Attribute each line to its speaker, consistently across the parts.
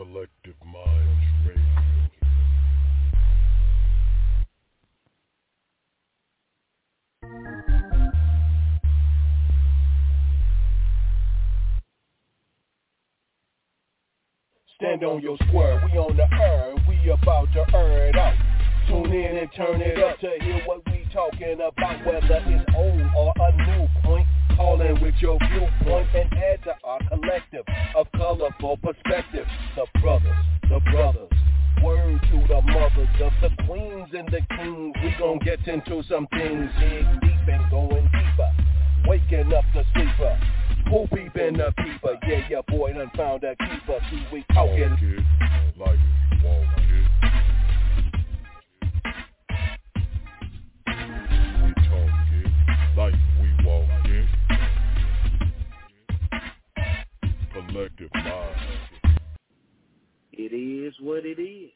Speaker 1: Collective Minds Radio. Stand on your square, we on the earth, we about to earn it out. Tune in and turn it up to hear what we talking about, whether it's old or a new point. Call in with your viewpoint and add to our collective of colorful perspective. The brothers, word to the mothers of the queens and the kings. We gon' get into some things, dig deep and going deeper. Waking up the sleeper, who peeping the peeper? Yeah, your boy done found a keeper. See, we talking kid, like walk kid. We talk kid, like we walk kid. Collective mind.
Speaker 2: It is what it is.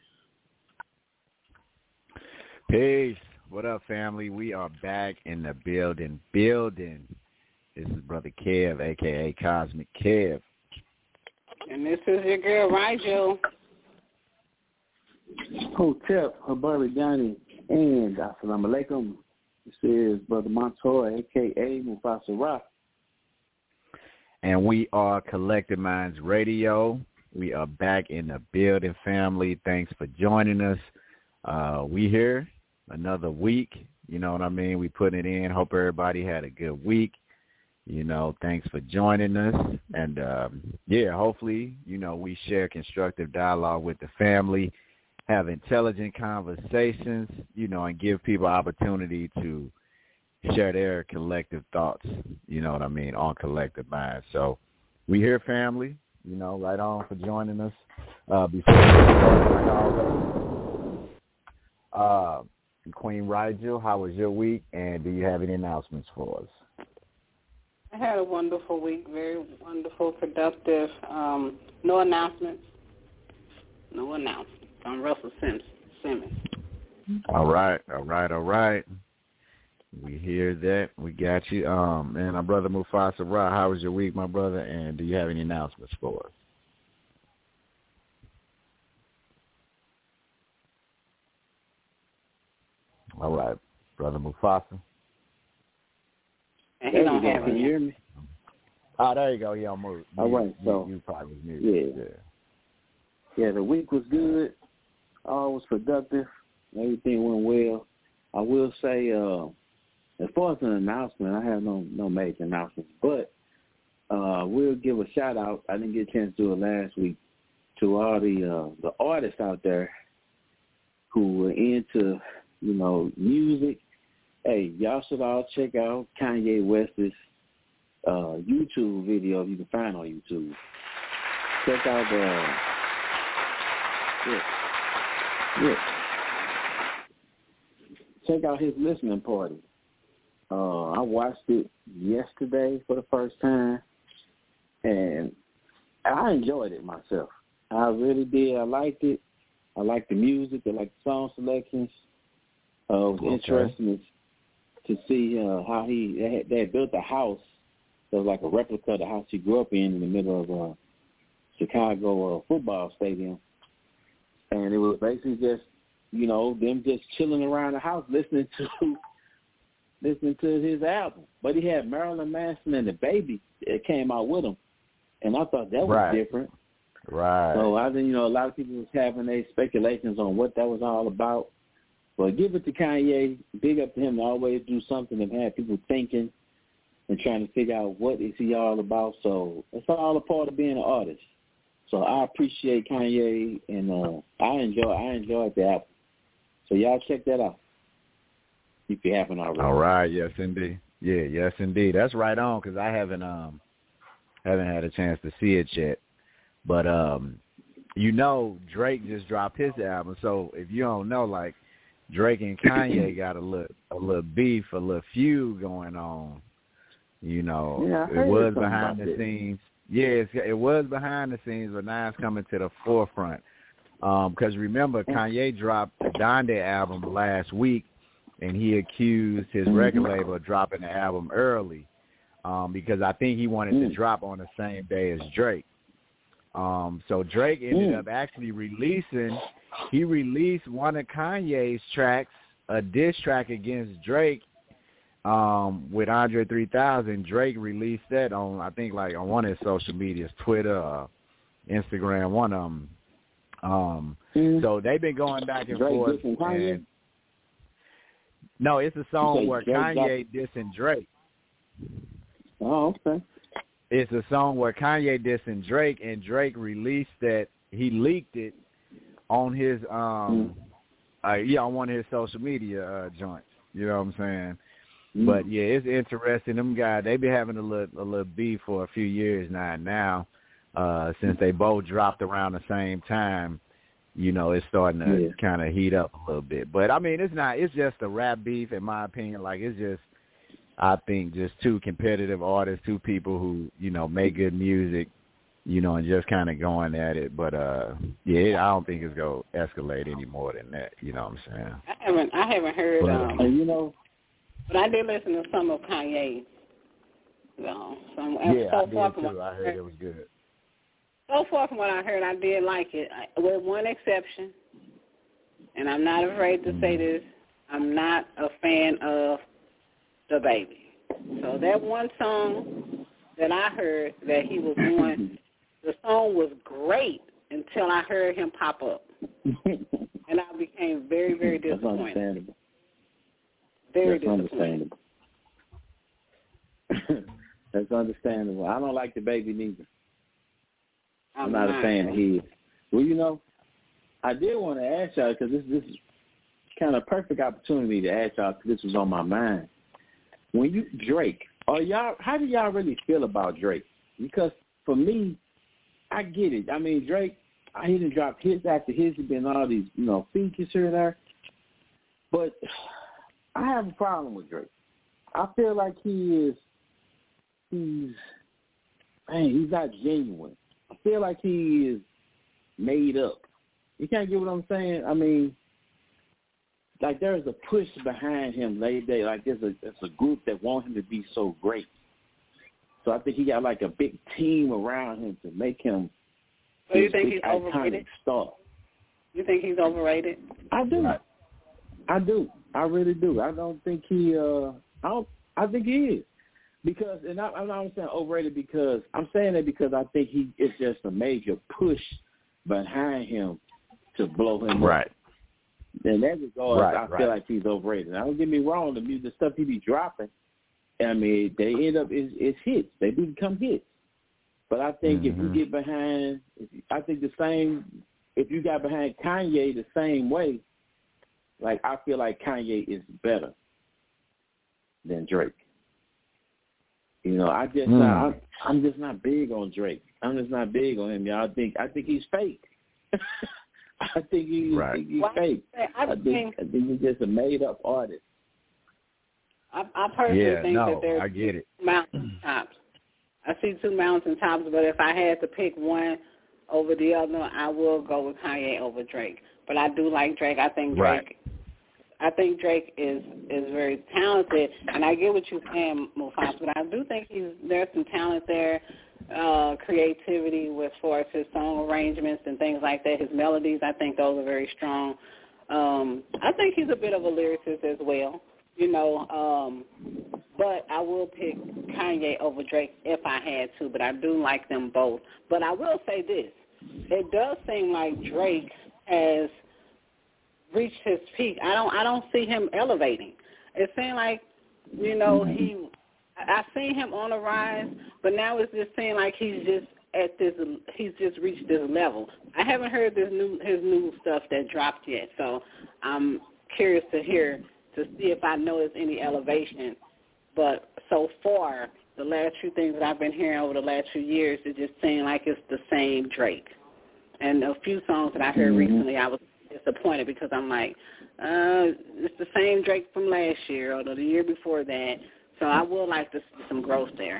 Speaker 3: Peace. What up, family? We are back in the building. This is Brother Kev, a.k.a. Cosmic Kev.
Speaker 4: And this is your girl, Rigel.
Speaker 2: Hotep, Habari Johnny, and Assalamu alaikum. This is Brother Montoya, a.k.a. Mufasa Rock.
Speaker 3: And we are Collective Minds Radio. We are back in the building, family. Thanks for joining us. We here another week. You know what I mean? We put it in. Hope everybody had a good week. You know, thanks for joining us. And, hopefully, you know, we share constructive dialogue with the family, have intelligent conversations, you know, and give people opportunity to share their collective thoughts, you know what I mean, on Collective Minds. So we here, family, you know, right on for joining us. Before we start, Queen Rigel, how was your week, and do you have any announcements for us?
Speaker 4: I had a wonderful week, very wonderful, productive. No announcements. I'm Russell Simmons.
Speaker 3: All right. We hear that. We got you. And our brother Mufasa Ra, how was your week, my brother, and do you have any announcements for us? All right, Brother Mufasa.
Speaker 4: And he don't have
Speaker 2: Can you hear me?
Speaker 3: Oh, there you go. Yeah, I'm moving.
Speaker 2: All right, so
Speaker 3: you probably was muted.
Speaker 2: Yeah, the week was good. All was productive. Everything went well. I will say, as far as an announcement, I have no major announcements, but we'll give a shout out. I didn't get a chance to do it last week, to all the artists out there who were into, you know, music. Hey, y'all should all check out Kanye West's YouTube video if you can find on YouTube. Check out check out his listening party. I watched it yesterday for the first time, and I enjoyed it myself. I really did. I liked it. I liked the music. I liked the song selections. It was interesting to see how they had built a house that was like a replica of the house he grew up in the middle of Chicago football stadium. And it was basically just, you know, them just chilling around the house listening to his album. But he had Marilyn Manson and the baby that came out with him. And I thought that was different.
Speaker 3: Right.
Speaker 2: So I think, you know, a lot of people was having their speculations on what that was all about. But give it to Kanye. Big up to him to always do something and have people thinking and trying to figure out what is he all about. So it's all a part of being an artist. So I appreciate Kanye, and I enjoyed the album. So y'all check that out if you haven't already.
Speaker 3: All right. Yes, indeed. Yeah, yes, indeed. That's right on, because I haven't had a chance to see it yet. But you know, Drake just dropped his album. So if you don't know, like, Drake and Kanye got a little beef, a little feud going on. You know, it was behind the scenes. Yes, it was behind the scenes, but now it's coming to the forefront. Because remember, Kanye dropped the Donda album last week, and he accused his record label of dropping the album early because I think he wanted to drop on the same day as Drake. So Drake ended up actually released one of Kanye's tracks, a diss track against Drake, with Andre 3000. Drake released that on, I think, like on one of his social medias, Twitter, Instagram, one of them. So they've been going back and forth. And no, it's a song where Kanye dissing Drake.
Speaker 2: Oh, okay.
Speaker 3: It's a song where Kanye dissing Drake, and Drake released that. He leaked it on his on one of his social media joints. You know what I'm saying? But yeah, it's interesting. Them guys, they been having a little beef for a few years now. Since they both dropped around the same time, you know, it's starting to kind of heat up a little bit. But I mean, it's just a rap beef, in my opinion. Like, it's just, I think, just two competitive artists, two people who, you know, make good music, you know, and just kind of going at it. But I don't think it's gonna escalate any more than that. You know what I'm saying?
Speaker 4: I haven't heard.
Speaker 3: But,
Speaker 2: you know,
Speaker 4: but I did listen to some of Kanye.
Speaker 3: I did too. I heard it was good.
Speaker 4: So far from what I heard, I did like it, with one exception. And I'm not afraid to say this. I'm not a fan of DaBaby. So that one song that I heard that he was doing, the song was great until I heard him pop up. And I became very, very disappointed.
Speaker 2: That's understandable.
Speaker 4: Very disappointed.
Speaker 2: That's understandable. I don't like DaBaby neither. I'm not a fan of his. Well, you know, I did want to ask y'all, because this is kind of perfect opportunity to ask y'all, because this was on my mind. When Drake, how do y'all really feel about Drake? Because for me, I get it. I mean, Drake, he done dropped hits after hits. He's been all these, you know, features here and there. But I have a problem with Drake. I feel like he's not genuine. I feel like he is made up. You can't get what I'm saying? I mean, like, there's a push behind him lately. Like, there's a group that want him to be so great. So I think he got like a big team around him to make him.
Speaker 4: So you think he's overrated?
Speaker 2: Star.
Speaker 4: You think he's overrated?
Speaker 2: I do. I do. I really do. I don't think he. I think he is. Because, and I'm not saying overrated because, I'm saying that because I think it's just a major push behind him to blow him up.
Speaker 3: Right.
Speaker 2: And that regard, I feel like he's overrated. Now, don't get me wrong, the music, the stuff he be dropping, I mean, they end up, it's hits. They do become hits. But I think if you get behind, if you got behind Kanye the same way, like, I feel like Kanye is better than Drake. You know, I'm just not big on Drake. I'm just not big on him, y'all. I think he's fake. I think he's fake. I think he's just a made-up artist.
Speaker 4: I personally think that there's mountaintops. I see two mountaintops, but if I had to pick one over the other, I will go with Kanye over Drake. But I do like Drake. I think Drake is very talented, and I get what you're saying, Mufasa, but I do think there's some talent there, creativity with far as his song arrangements and things like that. His melodies, I think those are very strong. I think he's a bit of a lyricist as well, you know, but I will pick Kanye over Drake if I had to, but I do like them both. But I will say this. It does seem like Drake has reached his peak. I don't see him elevating. It seems like, you know, I seen him on a rise, but now it's just seeming like he's just reached this level. I haven't heard his new stuff that dropped yet, so I'm curious to see if I notice any elevation. But so far, the last few things that I've been hearing over the last few years, it just seems like it's the same Drake. And a few songs that I heard recently, I was disappointed because I'm like, it's the same Drake from last year or the year before that. So I would like to see some growth there.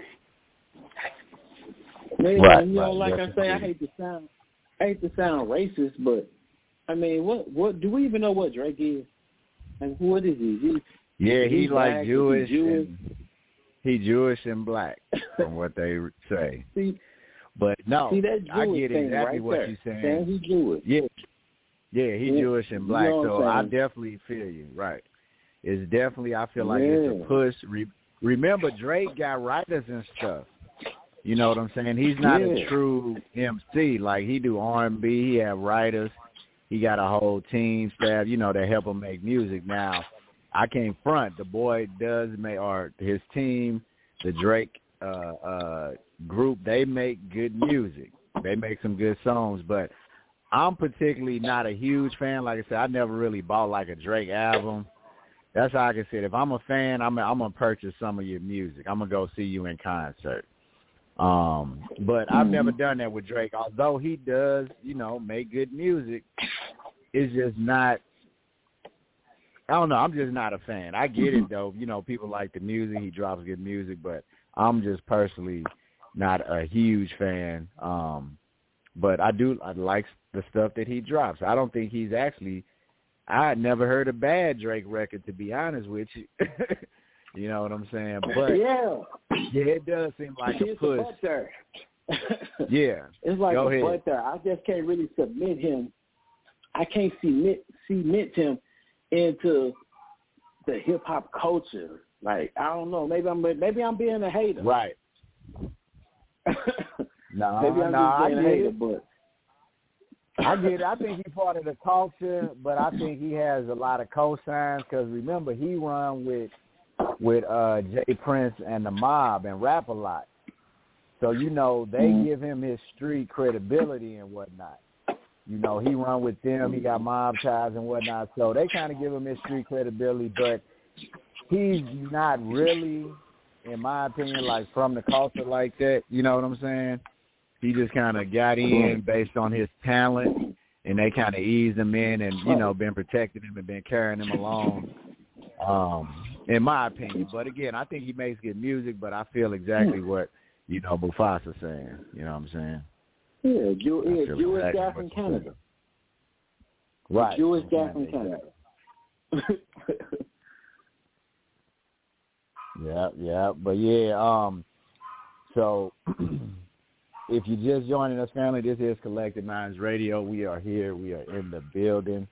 Speaker 2: Man, you know, like I say, I hate to sound racist, but I mean, what do we even know what Drake is? Like, what is he?
Speaker 3: He's like Jewish. He's Jewish and black, from what they say.
Speaker 2: See,
Speaker 3: But no,
Speaker 2: see, that
Speaker 3: I get exactly
Speaker 2: right
Speaker 3: what
Speaker 2: there.
Speaker 3: you're saying.
Speaker 2: Saying he's Jewish.
Speaker 3: Yeah, he's Jewish and black, so I definitely feel you. Right. It's definitely, I feel like it's a push. Remember, Drake got writers and stuff. You know what I'm saying? He's not a true MC. Like, he do R&B. He have writers. He got a whole team staff, you know, that help him make music. Now, I can't front. The boy does make, or his team, the Drake group, they make good music. They make some good songs. But I'm particularly not a huge fan. Like I said, I never really bought like a Drake album. That's how I can say it. If I'm a fan, I'm going to purchase some of your music. I'm going to go see you in concert. But I've never done that with Drake. Although he does, you know, make good music, it's just not, I don't know, I'm just not a fan. I get it, though. You know, people like the music. He drops good music, but I'm just personally not a huge fan. But I like the stuff that he drops. I don't think he's actually, I had never heard a bad Drake record, to be honest with you. You know what I'm saying? But yeah, it does seem like a push. Yeah,
Speaker 2: it's like a butt there. I just can't really submit him. I can't cement him into the hip hop culture. Like, I don't know. Maybe I'm being a hater.
Speaker 3: Right.
Speaker 2: No, maybe I'm being a hater, but
Speaker 3: I get it. I think he's part of the culture, but I think he has a lot of cosigns because remember he run with Jay Prince and the Mob and rap a lot. So, you know, they give him his street credibility and whatnot. You know, he run with them. He got mob ties and whatnot. So they kind of give him his street credibility, but he's not really, in my opinion, like from the culture like that. You know what I'm saying? He just kind of got in based on his talent, and they kind of eased him in and, you know, been protecting him and been carrying him along, in my opinion. But, again, I think he makes good music, but I feel exactly what, you know, Mufasa's saying. You know what I'm saying?
Speaker 2: Yeah, Jewish guy from Canada.
Speaker 3: Right.
Speaker 2: Jewish guy from Canada.
Speaker 3: Yeah. But, yeah, so if you're just joining us, family, this is Collective Minds Radio. We are here. We are in the building.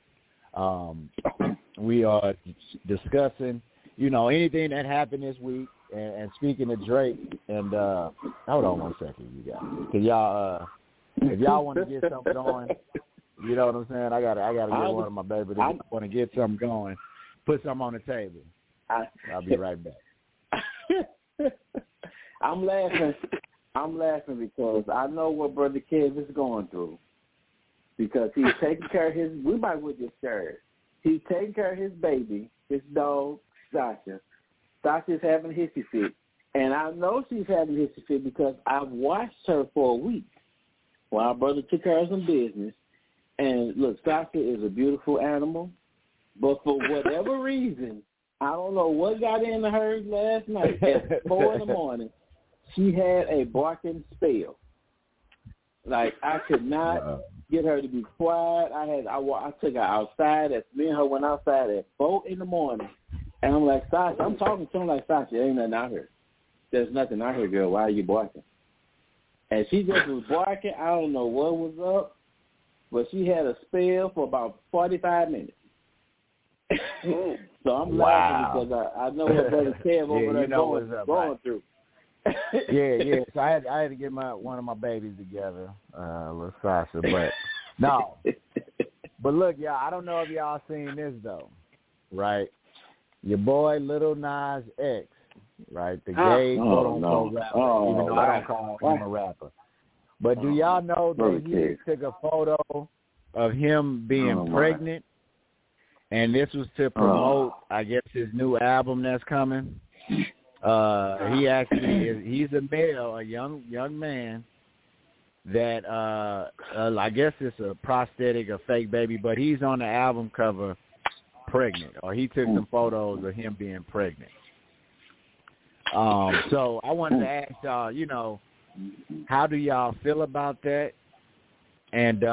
Speaker 3: We are discussing, you know, anything that happened this week. And speaking of Drake, and hold on 1 second, you guys. Can y'all, if y'all want to get something going, you know what I'm saying? I gotta get one of my babies. If I want to get something going, put something on the table. I'll be right back.
Speaker 2: I'm laughing because I know what Brother Kev is going through. Because he's taking care of his, we might as well just share it. He's taking care of his baby, his dog, Sasha. Sasha's having a hissy fit. And I know she's having a hissy fit because I've watched her for a week while our brother took care of some business. And look, Sasha is a beautiful animal. But for whatever reason, I don't know what got into her last night at 4 a.m, she had a barking spell. Like, I could not get her to be quiet. I took her outside. Me and her went outside at 4 a.m, and I'm like, Sasha, I'm talking to him like, Sasha, there ain't nothing out here. There's nothing out here, girl. Why are you barking? And she just was barking. I don't know what was up, but she had a spell for about 45 minutes. So I'm laughing because I know what Brother Kev over there going through.
Speaker 3: Yeah. So I had to get one of my babies together, little Sasha. But no. But look, y'all, I don't know if y'all seen this though, right? Your boy Lil Nas X, right? The gay quote-unquote rapper, even though I don't call him a rapper. But do y'all know that he took a photo of him being pregnant? And this was to promote, I guess, his new album that's coming. He actually he's a male, a young man that I guess it's a prosthetic, a fake baby, but he's on the album cover pregnant, or he took some photos of him being pregnant. So I wanted to ask y'all, you know, how do y'all feel about that? And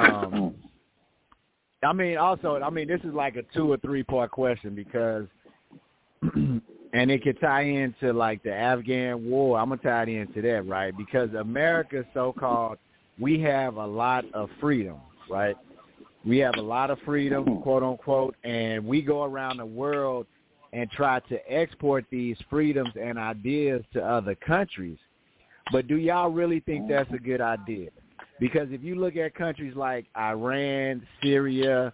Speaker 3: I mean, this is like a 2 or 3 part question because And it could tie into, like, the Afghan war. I'm going to tie it into that, right? Because America, so-called, we have a lot of freedom, right? We have a lot of freedom, quote, unquote, and we go around the world and try to export these freedoms and ideas to other countries. But do y'all really think that's a good idea? Because if you look at countries like Iran, Syria,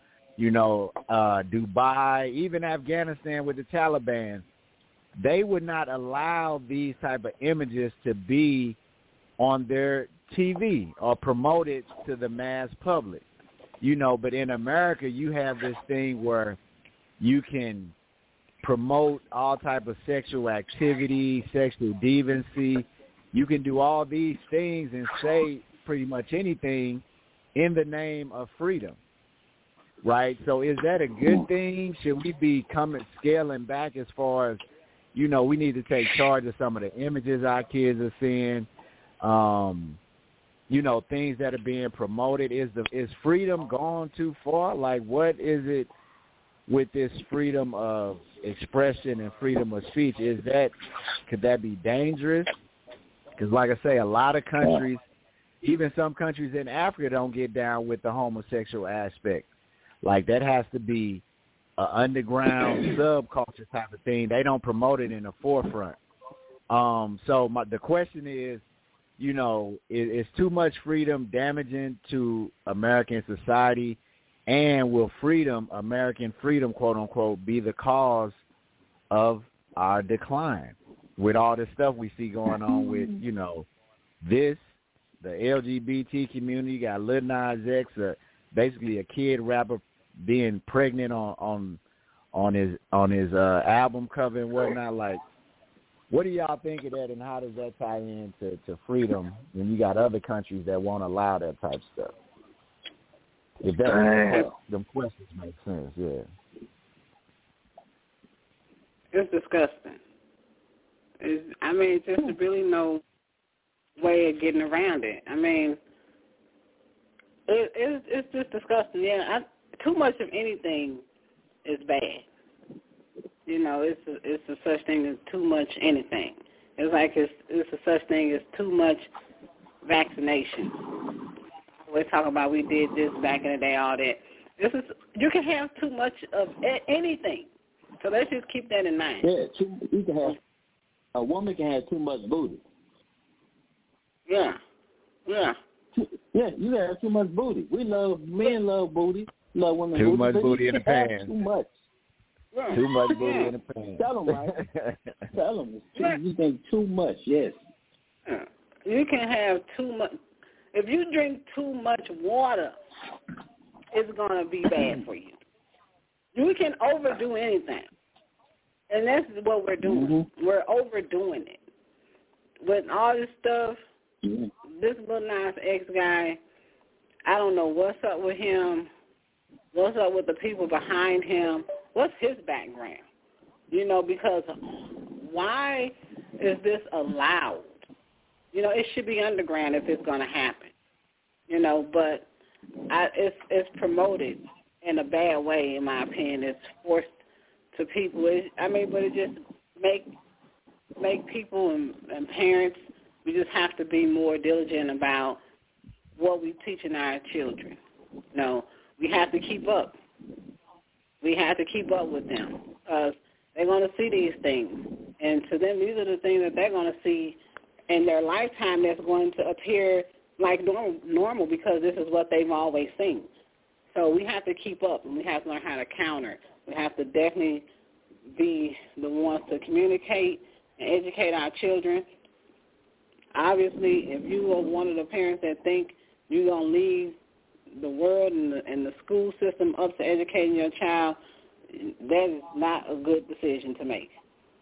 Speaker 3: Dubai, even Afghanistan with the Taliban, they would not allow these type of images to be on their TV or promoted to the mass public. But in America, you have this thing where you can promote all type of sexual activity, sexual deviancy. You can do all these things and say pretty much anything in the name of freedom. Right? So is that a good thing? Should we be scaling back as far as, we need to take charge of some of the images our kids are seeing, things that are being promoted? Is freedom gone too far? Like, what is it with this freedom of expression and freedom of speech? Could that be dangerous? Because, like I say, a lot of countries, even some countries in Africa, don't get down with the homosexual aspect. Like, that has to be an underground subculture type of thing. They don't promote it in the forefront. So the question is, is too much freedom damaging to American society? And will American freedom, quote unquote, be the cause of our decline? With all this stuff we see going on with, the LGBT community, you got Lil Nas X, basically a kid rapper being pregnant on his album cover and whatnot. Like, what do y'all think of that, and how does that tie into freedom when you got other countries that won't allow that type of stuff? If them questions make sense, yeah.
Speaker 4: It's disgusting. Just really no way of getting around it. It's just disgusting. Yeah, too much of anything is bad. It's a such thing as too much anything. It's like it's a such thing as too much vaccination. We're talking about we did this back in the day, all that. You can have too much of anything. So let's just keep that in mind.
Speaker 2: Yeah, a woman can have too much booty.
Speaker 4: Yeah.
Speaker 2: Yeah, you can have too much booty. Men love booty. Love women
Speaker 3: too much booty in the pants.
Speaker 2: Too much.
Speaker 3: Yeah. Too much booty in the pants.
Speaker 2: Tell them, right? Tell them. You think too much, yes.
Speaker 4: You can have too much. If you drink too much water, it's going to be bad for you. You can overdo anything. And that's what we're doing. Mm-hmm. We're overdoing it. With all this stuff, this Lil Nas X guy, I don't know what's up with him, what's up with the people behind him, what's his background? Because why is this allowed? It should be underground if it's going to happen. But it's promoted in a bad way, in my opinion. It's forced to people. But it just make people and parents, we just have to be more diligent about what we're teaching our children. We have to keep up. We have to keep up with them because they're going to see these things. And to them, these are the things that they're going to see in their lifetime that's going to appear like normal because this is what they've always seen. So we have to keep up, and we have to learn how to counter. We have to definitely be the ones to communicate and educate our children. Obviously, if you are one of the parents that think you're going to leave the world and the school system up to educating your child, that is not a good decision to make.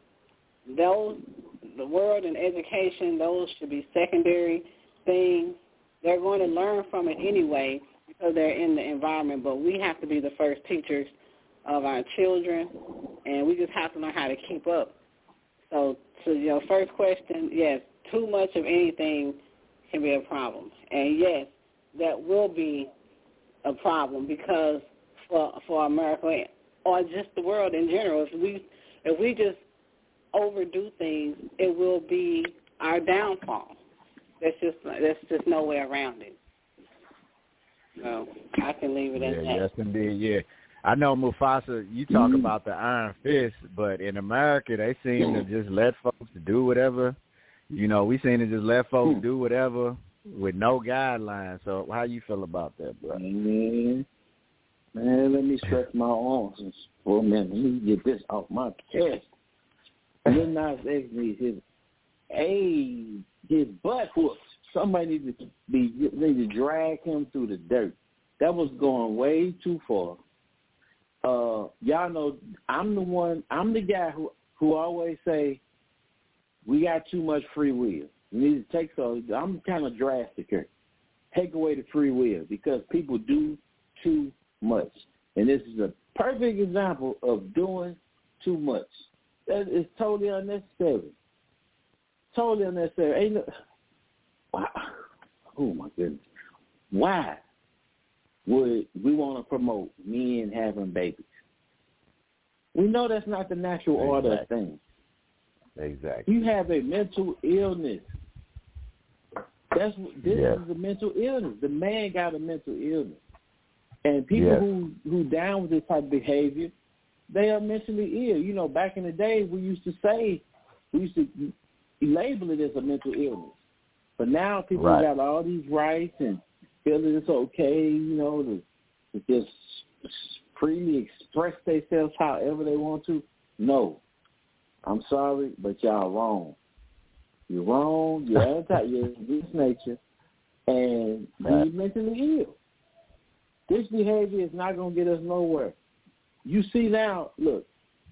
Speaker 4: The world and education, those should be secondary things. They're going to learn from it anyway because they're in the environment, but we have to be the first teachers of our children, and we just have to learn how to keep up. So to your first question, yes, too much of anything can be a problem. And yes, that will be a problem because for America or just the world in general, if we just overdo things, it will be our downfall. There's just no way around it. So I can leave it at that.
Speaker 3: Yes, indeed. Yeah, I know, Mufasa. You talk about the iron fist, but in America, they seem to just let folks do whatever. You know, we seem to just let folks do whatever with no guidelines. So, how you feel about that, bro?
Speaker 2: Man, let me stretch my arms for a minute. Let me get this off my chest. Lil Nas X needs his butt whooped. Somebody need to drag him through the dirt. That was going way too far. Y'all know I'm the guy who always say we got too much free will. We need to take I'm kind of drastic here. Take away the free will because people do too much. And this is a perfect example of doing too much. That is totally unnecessary. Totally unnecessary. Oh, my goodness. Why would we want to promote men having babies? We know that's not the natural order of things.
Speaker 3: Exactly.
Speaker 2: You have a mental illness. This is a mental illness. The man got a mental illness. And people who down with this type of behavior, they are mentally ill. You know, back in the day, we used to label it as a mental illness. But now people got all these rights and feel that it's okay, you know, to just freely express themselves however they want to. No. I'm sorry, but y'all wrong. You're wrong. You're this nature, and you're mentally ill. This behavior is not going to get us nowhere. You see now, look,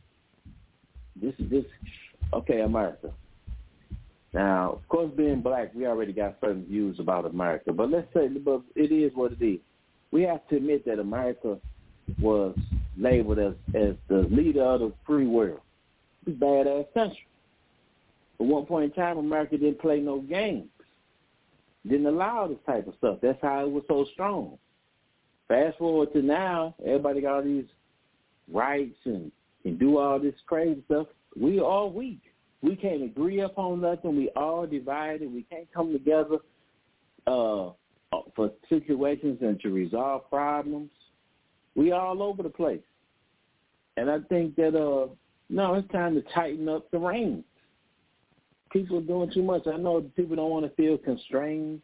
Speaker 2: okay, America. Now, of course, being black, we already got certain views about America, but let's say, but it is what it is. We have to admit that America was labeled as the leader of the free world. It's a badass country. At one point in time, America didn't play no games. Didn't allow this type of stuff. That's how it was so strong. Fast forward to now, everybody got all these rights and do all this crazy stuff. We are weak. We can't agree upon nothing. We all divided. We can't come together for situations and to resolve problems. We all over the place. And I think that, it's time to tighten up the reins. People are doing too much. I know people don't want to feel constrained,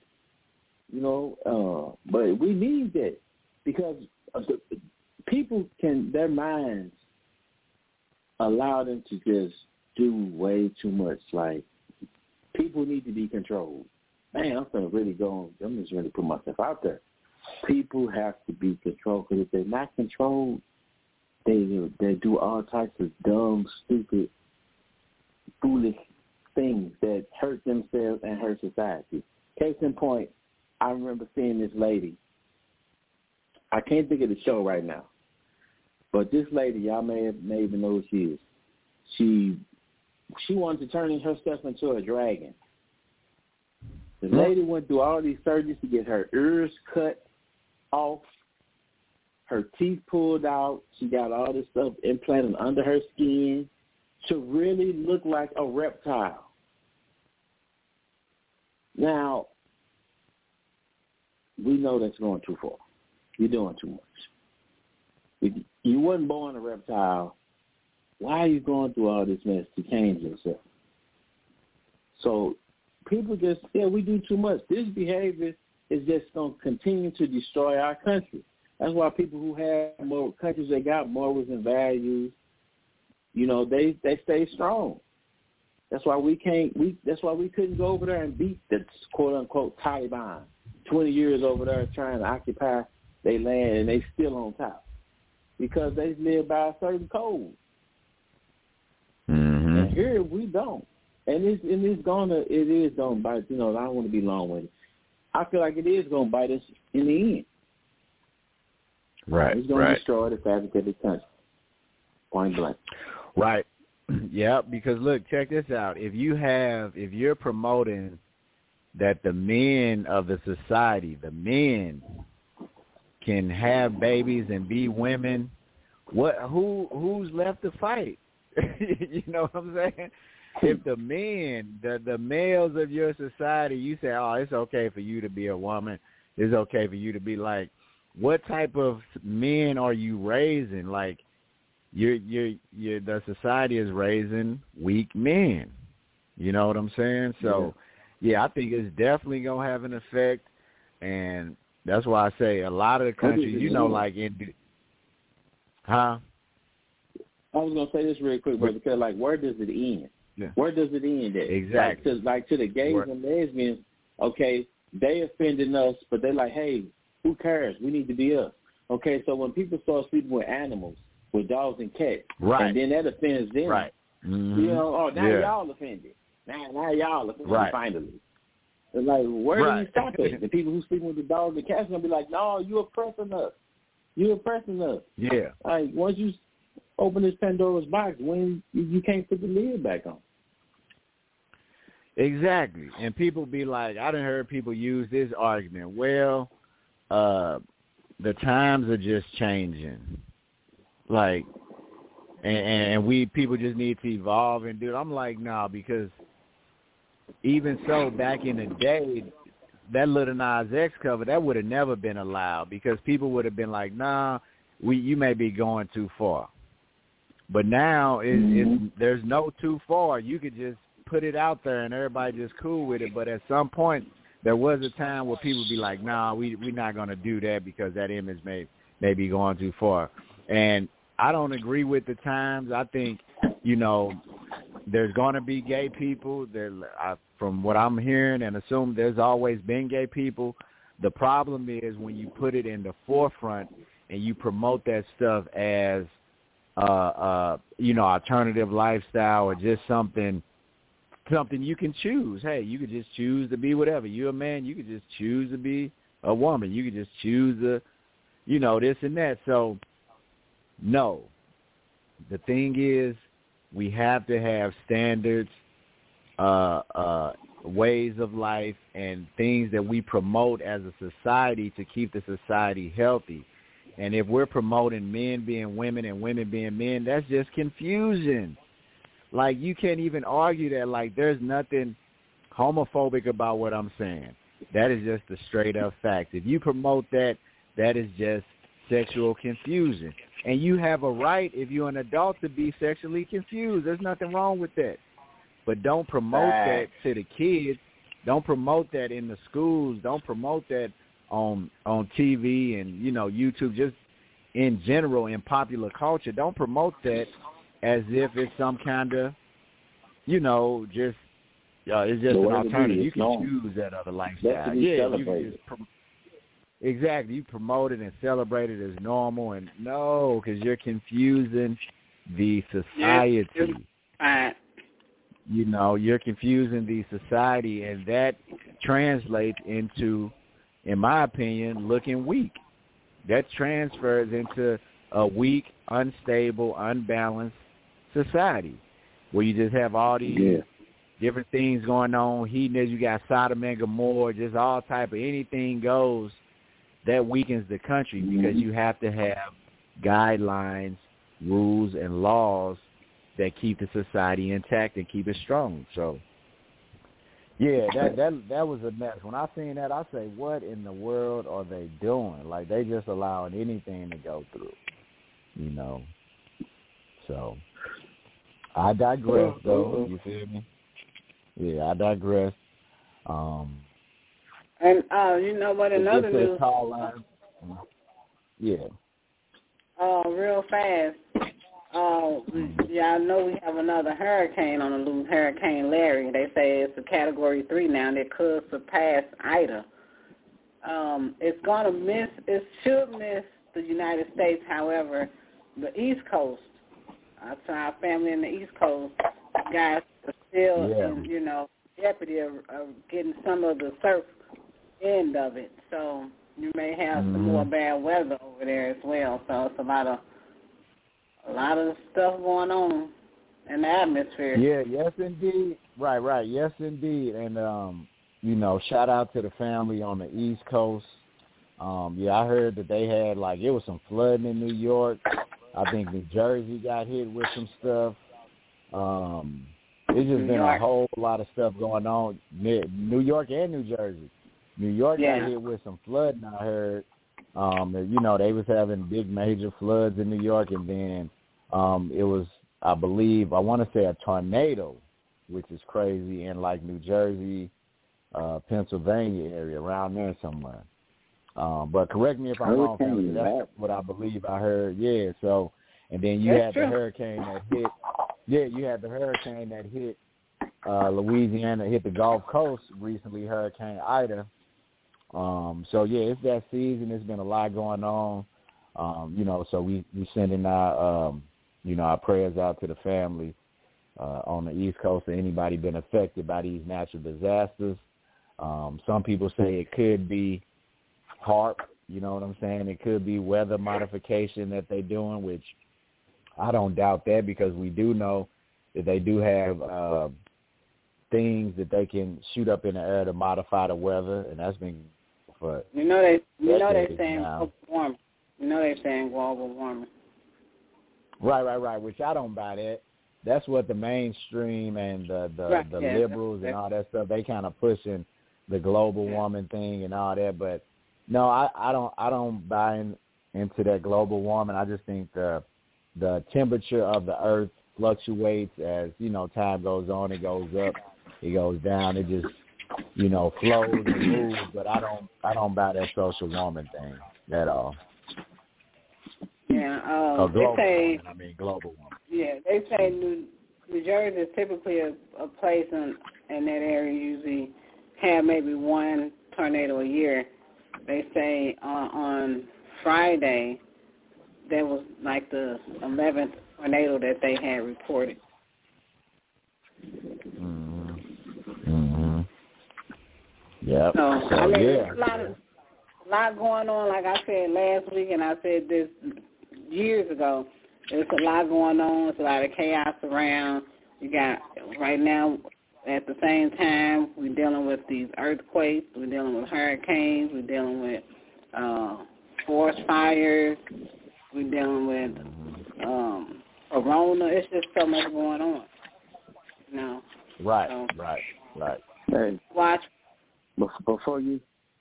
Speaker 2: but we need that because people their minds allow them to just do way too much. Like, people need to be controlled. Man, I'm just really put myself out there. People have to be controlled because if they're not controlled, they do all types of dumb, stupid, foolish things that hurt themselves and hurt society. Case in point, I remember seeing this lady. I can't think of the show right now, but this lady, y'all may even know who she is. She wanted to turn herself into a dragon. The lady went through all these surgeries to get her ears cut off, her teeth pulled out. She got all this stuff implanted under her skin to really look like a reptile. Now, we know that's going too far. You're doing too much. You wasn't born a reptile. Why are you going through all this mess to change yourself? So people we do too much. This behavior is just going to continue to destroy our country. That's why people who have more countries, they got morals and values, they stay strong. That's why we couldn't go over there and beat the quote unquote Taliban. 20 years over there trying to occupy their land and they still on top because they live by a certain code.
Speaker 3: Mm-hmm.
Speaker 2: And here we don't. And it is gonna bite. I don't want to be long-winded. I feel like it is gonna bite us in the end.
Speaker 3: Right.
Speaker 2: It's gonna destroy the fabric of the country. Point blank.
Speaker 3: Right. Yeah. Because look, check this out. If you're promoting that the men of the society, the men, can have babies and be women, who's left to fight? You know what I'm saying? If the men, the males of your society, you say, oh, it's okay for you to be a woman. It's okay for you to be like, what type of men are you raising? Like, the society is raising weak men. You know what I'm saying? So, yeah, I think it's definitely going to have an effect. And that's why I say a lot of the countries, you know, like I
Speaker 2: was going to say this real quick, brother, because, like, where does it end?
Speaker 3: Yeah.
Speaker 2: Where does it end at?
Speaker 3: Exactly.
Speaker 2: Like to the gays and lesbians, okay, they offending us, but they're like, hey, who cares? We need to be us. Okay, so when people start sleeping with animals, with dogs and cats,
Speaker 3: right,
Speaker 2: and then that offends them,
Speaker 3: right. Mm-hmm.
Speaker 2: You know, now y'all offended. Now y'all offended finally. It's like, where do you stop it? The people who sleeping with the dogs and cats are going to be like, no, you oppressing us. You oppressing us.
Speaker 3: Yeah.
Speaker 2: Like, once you open this Pandora's box, when you can't put the lid back on.
Speaker 3: Exactly. And people be like, I done heard people use this argument. Well, the times are just changing. Like, and people just need to evolve and do it. I'm like, nah, because even so, back in the day, that Lil Nas X cover, that would have never been allowed because people would have been like, nah, you may be going too far. But now there's no too far. You could just put it out there and everybody just cool with it. But at some point, there was a time where people would be like, nah, we're not going to do that because that image may be going too far. And I don't agree with the times. I think, you know, there's going to be gay people. From what I'm hearing and assume there's always been gay people. The problem is when you put it in the forefront and you promote that stuff as, you know, alternative lifestyle or just something you can choose. Hey, you could just choose to be whatever. You're a man, you could just choose to be a woman. You could just choose to, you know, this and that. So, no. The thing is, we have to have standards, ways of life, and things that we promote as a society to keep the society healthy. And if we're promoting men being women and women being men, that's just confusion. Like, you can't even argue that. Like, there's nothing homophobic about what I'm saying. That is just a straight-up fact. If you promote that, that is just sexual confusion. And you have a right, if you're an adult, to be sexually confused. There's nothing wrong with that. But don't promote that to the kids. Don't promote that in the schools. Don't promote that on TV and, you know, YouTube, just in general in popular culture. Don't promote that as if it's some kind of, you know, just it's just an alternative. You can choose that other lifestyle. Yeah, you can just exactly. You promote it and celebrate it as normal, and no, because you're confusing the society. You know, you're confusing the society, and that translates into, in my opinion, looking weak. That transfers into a weak, unstable, unbalanced society where you just have all these different things going on. Hedonism, you got Sodom and Gomorrah, just all type of anything goes. That weakens the country because you have to have guidelines, rules, and laws that keep the society intact and keep it strong. So, yeah, that was a mess. When I seen that, I say, what in the world are they doing? Like, they just allowing anything to go through, you know. So, I digress, though. You feel me? Yeah, I digress.
Speaker 4: And you know what? Another news.
Speaker 3: Yeah.
Speaker 4: Real fast. Yeah, I know we have another hurricane on the loose, Hurricane Larry. They say it's a Category 3 now. That could surpass Ida. It should miss the United States. However, the East Coast, our family in the East Coast, guys are still in, you know, jeopardy of getting some of the surf end of it. So you may have some more bad weather over there as well. So it's a lot of stuff going on in the atmosphere.
Speaker 3: Yeah, yes indeed. Right. Yes indeed. And you know, shout out to the family on the East Coast. Yeah, I heard that they had it was some flooding in New York. I think New Jersey got hit with some stuff. It's just been a whole lot of stuff going on. New York and New Jersey. New York got hit with some flooding, I heard. They was having big major floods in New York, and then it was, I want to say a tornado, which is crazy, in like New Jersey, Pennsylvania area, around there somewhere. But correct me if I'm wrong, family. That's what I believe I heard. Yeah, so, and then you had the hurricane that hit. Yeah, you had the hurricane that hit Louisiana, hit the Gulf Coast recently, Hurricane Ida. So, yeah, it's that season. There's been a lot going on. So we sending our, our prayers out to the family on the East Coast, or anybody been affected by these natural disasters. Some people say it could be HAARP, you know what I'm saying? It could be weather modification that they're doing, which I don't doubt that, because we do know that they do have things that they can shoot up in the air to modify the weather, and that's been for
Speaker 4: they're saying global warming. They're saying global warming.
Speaker 3: Right, which I don't buy that. That's what the mainstream and the liberals and all that stuff, they kind of pushing the global warming thing and all that, but no, I don't buy into that global warming. I just think the temperature of the earth fluctuates as, time goes on. It goes up, it goes down. It just, flows and moves. But I don't buy that social warming thing at all.
Speaker 4: Yeah.
Speaker 3: Global warming.
Speaker 4: Yeah, they say New Jersey is typically a place in that area usually have maybe one tornado a year. They say on Friday there was like the 11th tornado that they had reported.
Speaker 3: Yeah.
Speaker 4: So there's a lot going on. Like I said last week, and I said this years ago. There's a lot going on. There's a lot of chaos around. You got right now. At the same time, we're dealing with these earthquakes. We're dealing with hurricanes. We're dealing with forest fires. We're dealing with corona. It's just so much going on.
Speaker 3: Right.
Speaker 2: Hey,
Speaker 4: watch.
Speaker 2: Before you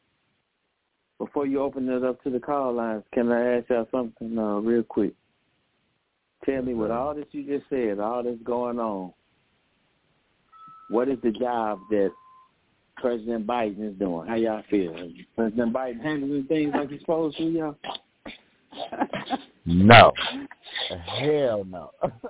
Speaker 2: open it up to the call lines, can I ask y'all something real quick? Tell me, with all this you just said, all this going on, what is the job that President Biden is doing? How y'all feel? President Biden handling things like he's supposed to, y'all?
Speaker 3: No. Hell no.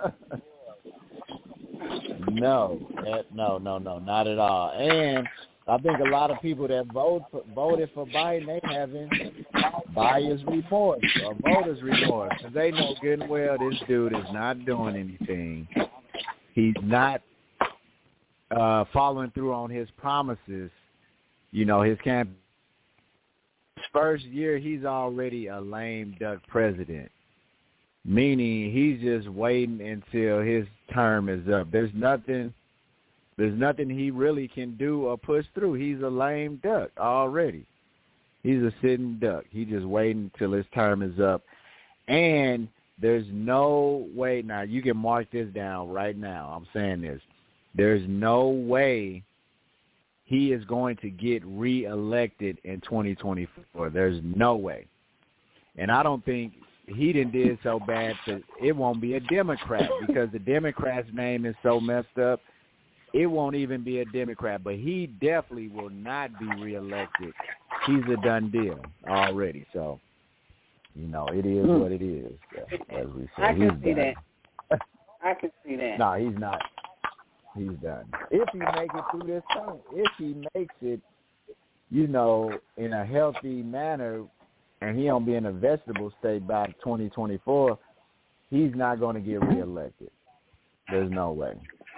Speaker 3: No, not at all. And I think a lot of people that voted for Biden, they having buyer's remorse or voter's remorse, because they know good and well this dude is not doing anything. He's not following through on his promises. His campaign. His first year, he's already a lame duck president, meaning he's just waiting until his term is up. There's nothing he really can do or push through. He's a lame duck already. He's a sitting duck. He's just waiting until his term is up. And there's no way, now you can mark this down right now, I'm saying this, there's no way he is going to get reelected in 2024. There's no way. And I don't think he did so bad that it won't be a Democrat, because the Democrat's name is so messed up, it won't even be a Democrat. But he definitely will not be reelected. He's a done deal already. So, it is what it is, as we say.
Speaker 4: I can see that. I can see that.
Speaker 3: No, he's not. He's done. If he makes it through this term, if he makes it, in a healthy manner, and he don't be in a vegetable state by 2024, he's not going to get reelected. There's no way.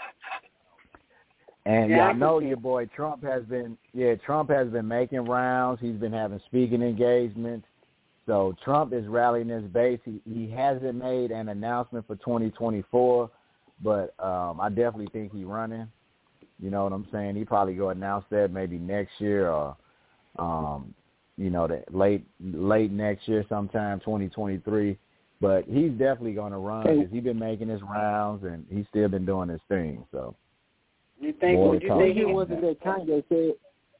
Speaker 3: And y'all know your boy Trump has been making rounds. He's been having speaking engagements. So Trump is rallying his base. He hasn't made an announcement for 2024, but I definitely think he's running. You know what I'm saying? He probably go announce that maybe next year, or that late next year, sometime 2023. But he's definitely going to run because he's been making his rounds and he's still been doing his thing. So,
Speaker 4: you think? Would you think
Speaker 2: it wasn't that Kanye said?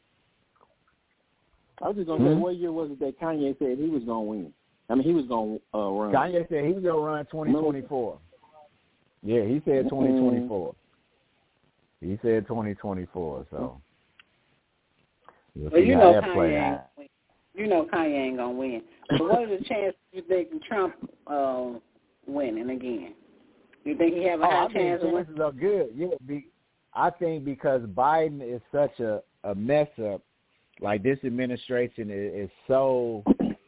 Speaker 2: I was just going to say, what year was it that Kanye said he was going to win? I mean, he was going to run.
Speaker 3: Kanye said he was going to run 2024. Yeah, he said 2024. He said 2024. So,
Speaker 4: well, you know Kanye. You know Kanye ain't gonna win. So what are the chances you think Trump winning again? You think he have a high chance of winning?
Speaker 3: Chances are good. Yeah, I think because Biden is such a mess up. Like this administration is so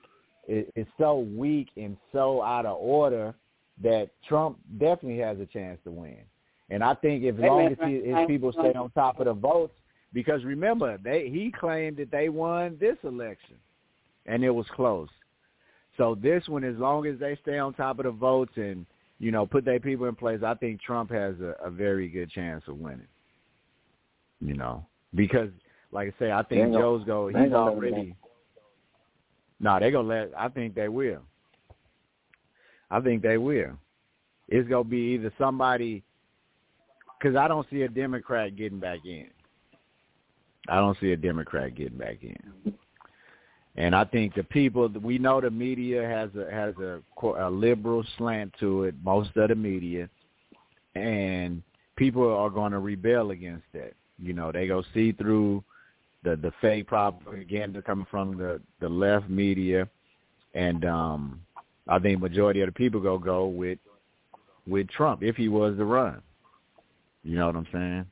Speaker 3: weak and so out of order that Trump definitely has a chance to win. And I think as long as his people stay on top of the votes, because remember he claimed that they won this election. And it was close. So this one, as long as they stay on top of the votes and, you know, put their people in place, I think Trump has a very good chance of winning. You know, because, like I say, I think Joe's he's already – no, they're going to let – I think they will. I think they will. It's going to be either somebody – because I don't see a Democrat getting back in. I don't see a Democrat getting back in. And I think the people, we know the media has a liberal slant to it, most of the media, and people are going to rebel against that. You know, they go see through the fake propaganda coming from the left media, and I think majority of the people go with Trump if he was to run. You know what I'm saying?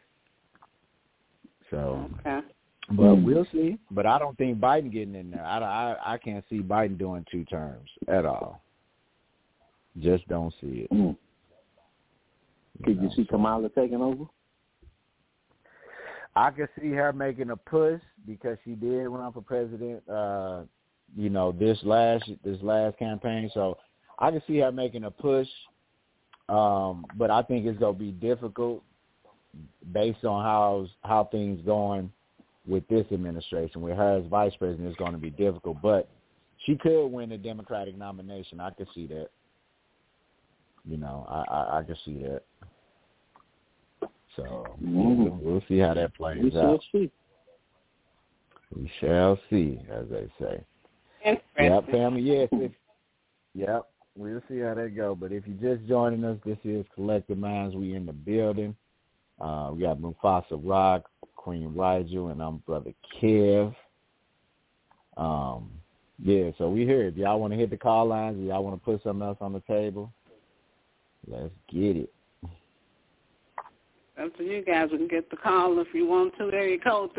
Speaker 3: So. Okay. But we'll see. But I don't think Biden getting in there. I can't see Biden doing 2 terms at all. Just don't see it.
Speaker 2: Could you see Kamala taking over?
Speaker 3: I could see her making a push because she did run for president, you know, this last campaign. So I could see her making a push. But I think it's going to be difficult based on how things going with this administration. With her as vice president, it's going to be difficult. But she could win the Democratic nomination. I could see that. You know, I could see that. So we'll see how that plays out. We shall see, as they say. Yep, family. Yes. Yep. We'll see how that go. But if you're just joining us, this is Collective Minds. We in the building. We got Mufasa Rock, Queen Rigel, and I'm Brother Kev. Yeah, so we here. If y'all want to hit the call lines, if y'all want to put something else on the table, let's get it.
Speaker 4: Up to you guys. We can get the call if you want to. There you go,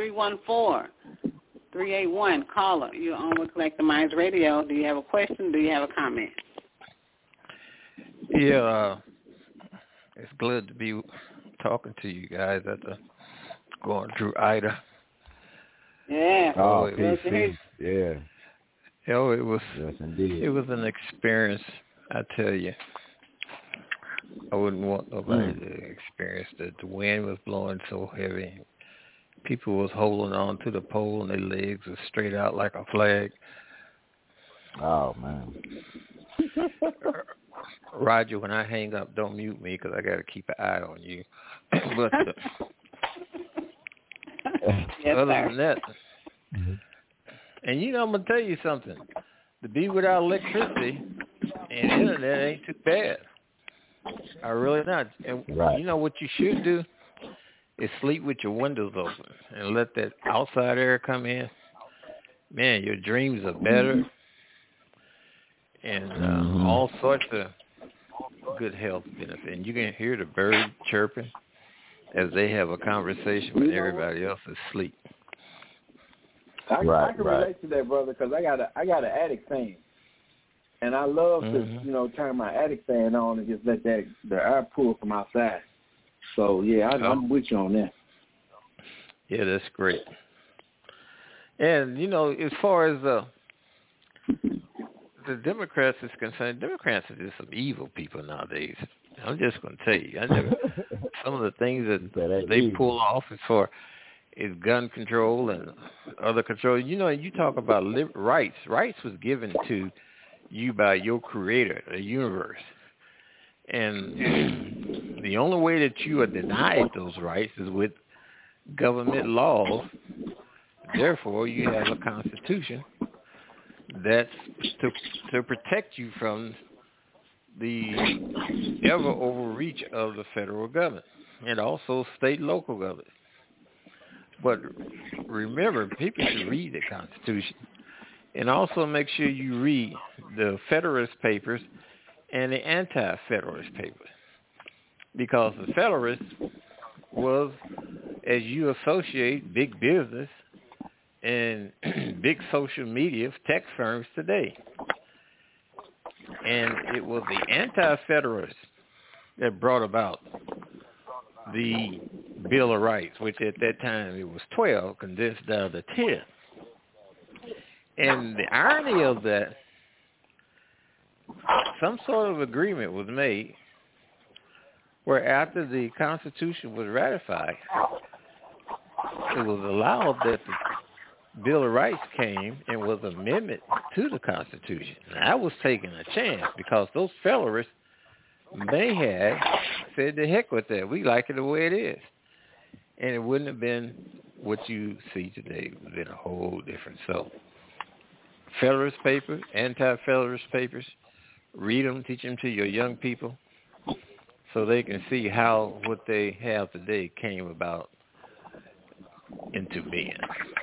Speaker 4: 314-381. Caller, you're on with Collective Minds Radio. Do you have a question? Do you have a comment?
Speaker 5: Yeah, it's good to be talking to you guys after going through Ida.
Speaker 4: Yeah.
Speaker 3: Oh, peace. Yeah.
Speaker 5: You know, it was.
Speaker 3: Yes, indeed.
Speaker 5: It was an experience. I tell you, I wouldn't want nobody to experience that. The wind was blowing so heavy. People was holding on to the pole and their legs were straight out like a flag.
Speaker 3: Oh man.
Speaker 5: Roger, when I hang up, don't mute me because I got to keep an eye on you. But
Speaker 4: yes,
Speaker 5: other than that, and you know, I'm going to tell you something. To be without electricity and internet ain't too bad. I really not. And you know what you should do is sleep with your windows open and let that outside air come in. Man, your dreams are better. And all sorts of good health benefit. And you can hear the bird chirping as they have a conversation when everybody else is asleep.
Speaker 2: I can relate to that, brother, because I got an attic fan, and I love to turn my attic fan on and just let the air pull from outside. So yeah, I'm with you on that.
Speaker 5: Yeah, that's great. And as far as the Democrats is concerned, Democrats are just some evil people nowadays. I'm just going to tell you. Some of the things that they pull off as far as gun control and other control. You talk about rights. Rights was given to you by your creator, the universe. And the only way that you are denied those rights is with government laws. Therefore, you have a constitution that's to protect you from the ever overreach of the federal government and also state and local government. But remember, people should read the Constitution and also make sure you read the Federalist Papers and the Anti-Federalist Papers, because the Federalist was, as you associate big business and big social media tech firms today. And it was the Anti-Federalists that brought about the Bill of Rights, which at that time it was 12, condensed down to 10. And the irony of that, some sort of agreement was made where after the Constitution was ratified, it was allowed that the Bill of Rights came and was an amendment to the Constitution. And I was taking a chance because those Federalists may have said, the heck with that. We like it the way it is. And it wouldn't have been what you see today. It would have been a whole different. So, Federalist papers, Anti-Federalist papers, read them, teach them to your young people so they can see how what they have today came about into being.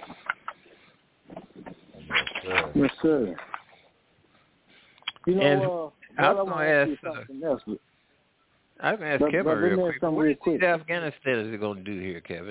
Speaker 2: Yes, sir. You know,
Speaker 5: I was going to ask Kevin real quick. What do you think Afghanistan is going to do here, Kevin?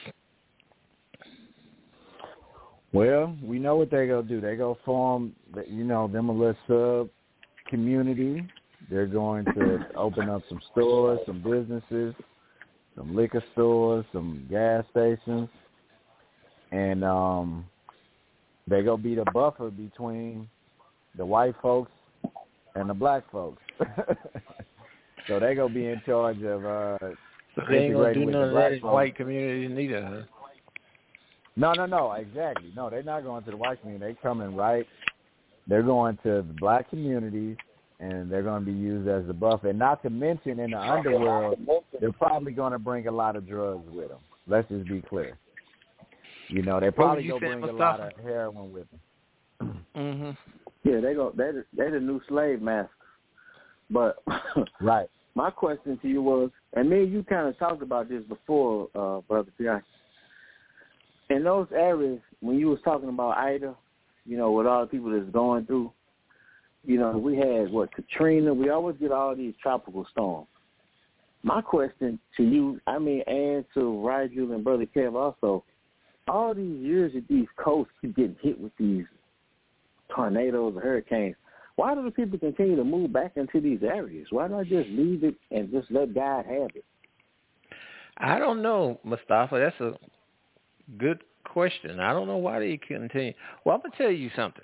Speaker 3: Well, we know what they're going to do. They're going to form, them a little sub-community. They're going to open up some stores, some businesses, some liquor stores, some gas stations. And they're going to be the buffer between the white folks and the black folks. So they're going to be in charge of
Speaker 5: so they ain't going to do none of that in white communities neither, huh?
Speaker 3: No, exactly. No, they're not going to the white community. They're coming right. They're going to the black communities, and they're going to be used as the buffer. And not to mention, in the underworld, they're probably going to bring a lot of drugs with them. Let's just be clear. They're probably going to bring a lot of heroin with them.
Speaker 5: Mm-hmm.
Speaker 2: Yeah, they're the new slave masters. But
Speaker 3: right.
Speaker 2: My question to you was, and me and you kind of talked about this before, Brother P.I. In those areas, when you was talking about Ida, with all the people that's going through, we had, Katrina. We always get all these tropical storms. My question to you, and to Rigel and Brother Kev also, all these years that these coasts keep getting hit with these tornadoes or hurricanes, why do the people continue to move back into these areas? Why not just leave it and just let God have it?
Speaker 5: I don't know, Mustafa. That's a good question. I don't know why they continue. Well, I'm going to tell you something.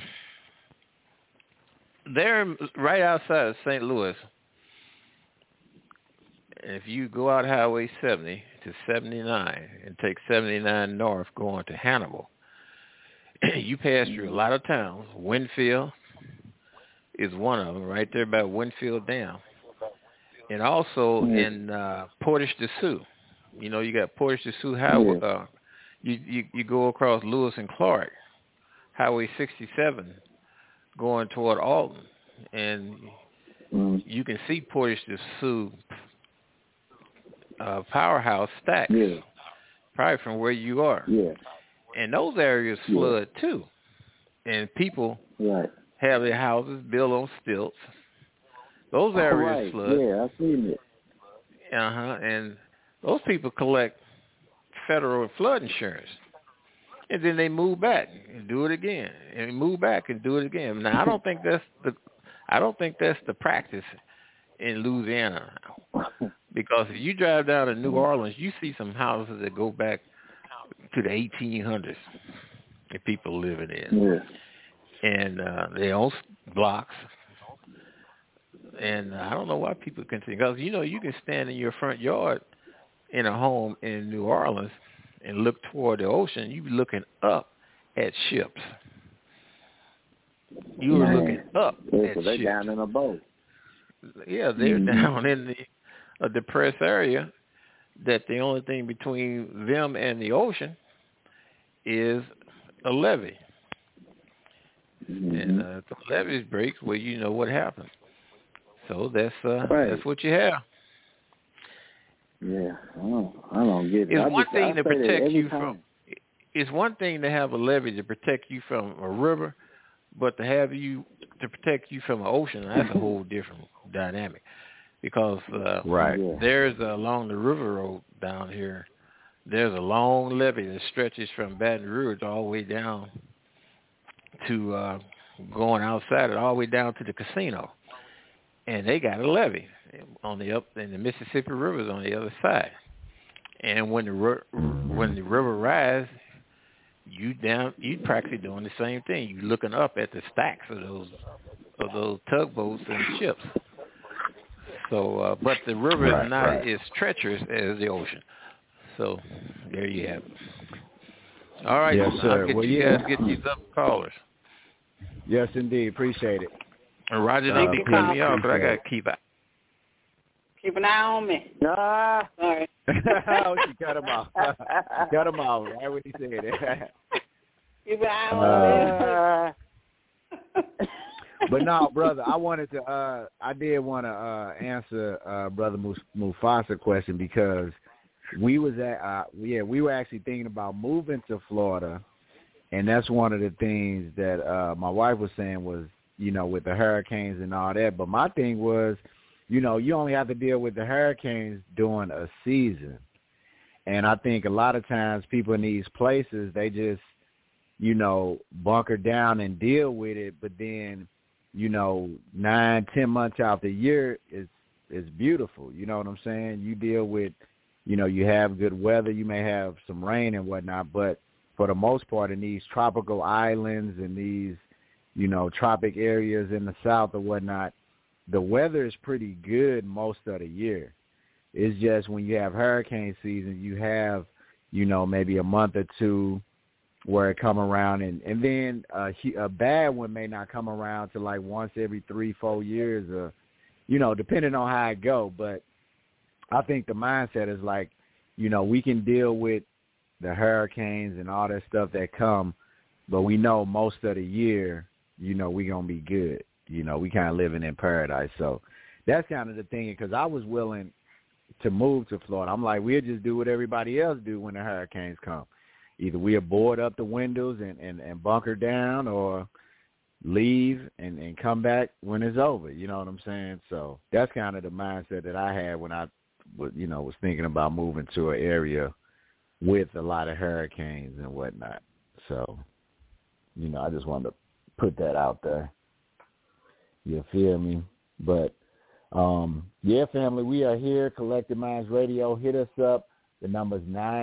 Speaker 5: They're right outside of St. Louis. If you go out Highway 70 to 79 and take 79 north going to Hannibal, you pass through a lot of towns. Winfield is one of them, right there by Winfield Dam. And also in Portage-de-Sioux. You got Portage-de-Sioux Highway. You go across Lewis and Clark, Highway 67, going toward Alton. And you can see Portage-de-Sioux powerhouse stacks, probably from where you are.
Speaker 2: Yeah.
Speaker 5: And those areas flood too. And people have their houses built on stilts. Those areas flood.
Speaker 2: Yeah, I've seen it.
Speaker 5: And those people collect federal flood insurance. And then they move back and do it again. And move back and do it again. Now I don't think that's the practice in Louisiana. Because if you drive down to New Orleans, you see some houses that go back to the 1800s that people living in.
Speaker 2: Yeah.
Speaker 5: And they own blocks. And I don't know why people continue. Because, you can stand in your front yard in a home in New Orleans and look toward the ocean. You be looking up at ships. You were looking up at
Speaker 2: so they're
Speaker 5: ships.
Speaker 2: Down in a boat.
Speaker 5: Yeah, they're down in a depressed area that the only thing between them and the ocean is a levee. And if the levee breaks, well, you know what happens. So that's what you have.
Speaker 2: Yeah, I don't get it.
Speaker 5: It's one thing to protect you from. It's one thing to have a levee to protect you from a river, but to protect you from an ocean, that's a whole different dynamic. Because there's along the river road down here, there's a long levee that stretches from Baton Rouge all the way down to going outside it, all the way down to the casino, and they got a levee on the and the Mississippi River's on the other side. And when the river rises, you practically doing the same thing. You looking up at the stacks of those tugboats and ships. So, but the river is not as treacherous as the ocean. So, there you have it. All right,
Speaker 3: yes, sir.
Speaker 5: I'll get these up callers.
Speaker 3: Yes, indeed. Appreciate it.
Speaker 5: And Roger, don't be cutting me off, but I got to keep
Speaker 4: an eye on me.
Speaker 5: Sorry.
Speaker 3: Oh, she cut him off. Cut him off right when he said it.
Speaker 4: Keep an eye on me.
Speaker 3: But no, brother, I did want to answer Brother Mufasa question because we were actually thinking about moving to Florida, and that's one of the things that my wife was saying was, with the hurricanes and all that. But my thing was, you only have to deal with the hurricanes during a season. And I think a lot of times people in these places, they just, bunker down and deal with it. But then, 9-10 months out the year is beautiful. You know what I'm saying? You deal with, you have good weather. You may have some rain and whatnot. But for the most part in these tropical islands and these, tropic areas in the south or whatnot, the weather is pretty good most of the year. It's just when you have hurricane season, you have, maybe a month or two where it come around, and then a bad one may not come around to like once every 3-4 years, or, depending on how it go. But I think the mindset is like, we can deal with the hurricanes and all that stuff that come, but we know most of the year, we're going to be good. We kind of living in paradise. So that's kind of the thing, because I was willing to move to Florida. I'm like, we'll just do what everybody else do when the hurricanes come. Either we'll board up the windows and bunker down, or leave and come back when it's over. You know what I'm saying? So that's kind of the mindset that I had when I was thinking about moving to an area with a lot of hurricanes and whatnot. So, I just wanted to put that out there. You feel me? But, family, we are here, Collective Minds Radio. Hit us up. The number's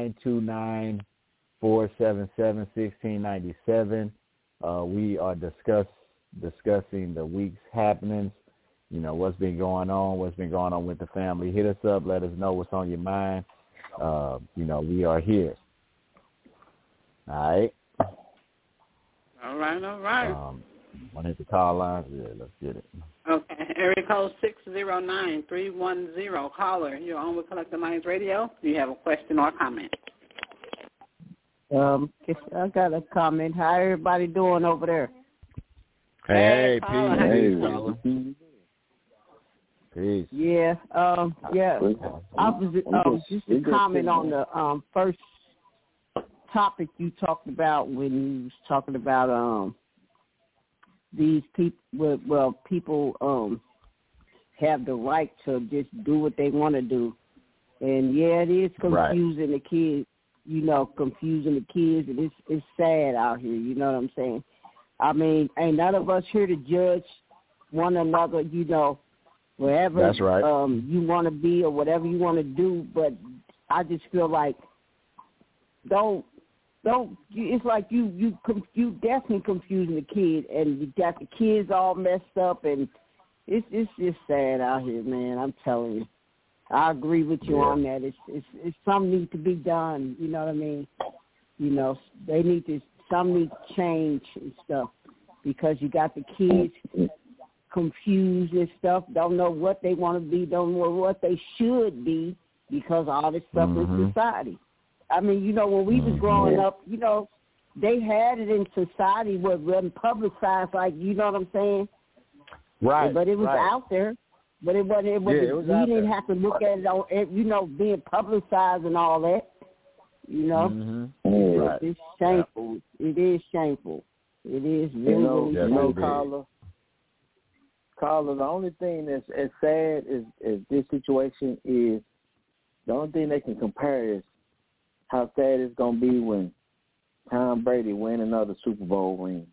Speaker 3: 929-477-1697. We are discussing the week's happenings, what's been going on with the family. Hit us up. Let us know what's on your mind. We are here. All right?
Speaker 4: All right.
Speaker 3: Want to hit the call lines? Yeah, let's get it.
Speaker 4: Okay. Area code 609-310. Caller, you're on with Collective Minds Radio. Do you have a question or comment?
Speaker 6: I got a comment. How everybody doing over there?
Speaker 3: Hey, peace. Peace.
Speaker 6: Yeah. I was just a comment on the first topic you talked about when you was talking about these people. Well, people have the right to just do what they want to do, and it is confusing the kids. Confusing the kids, and it's sad out here. You know what I'm saying? I mean, ain't none of us here to judge one another. Wherever
Speaker 3: that's right.
Speaker 6: You want to be or whatever you want to do, but I just feel like don't. It's like you definitely confusing the kid, and you got the kids all messed up, and it's just sad out here, man. I'm telling you. I agree with you on that. It's something needs to be done. You know what I mean? They need to. Some need to change and stuff. because you got the kids confused and stuff, don't know what they want to be, don't know what they should be because of all this stuff in society. I mean, you know, when we was growing up, you know, they had it in society where it wasn't publicized, like, you know what I'm saying?
Speaker 3: Right.
Speaker 6: But it was out there. But it wasn't. We didn't have to look at it on, you know, being publicized and all that. You know, it's shameful. Yeah. It is shameful. It is really, really
Speaker 2: Carla, the only thing that's as sad as this situation is, the only thing they can compare is how sad it's gonna be when Tom Brady win another Super Bowl ring.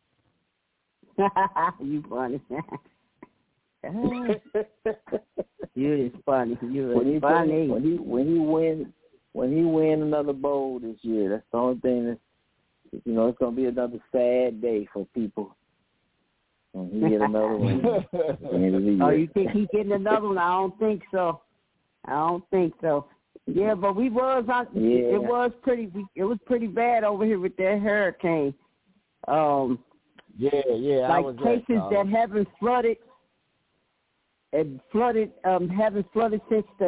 Speaker 6: You funny. You is funny. Funny. When he win another bowl this year, that's the only thing that's, you know, it's gonna be another sad day for people. When he get another one. Oh, you think he's getting another one? I don't think so. Yeah, but we was on. Yeah. It was pretty bad over here with that hurricane.
Speaker 3: Yeah.
Speaker 6: Like places that haven't flooded. Haven't flooded since the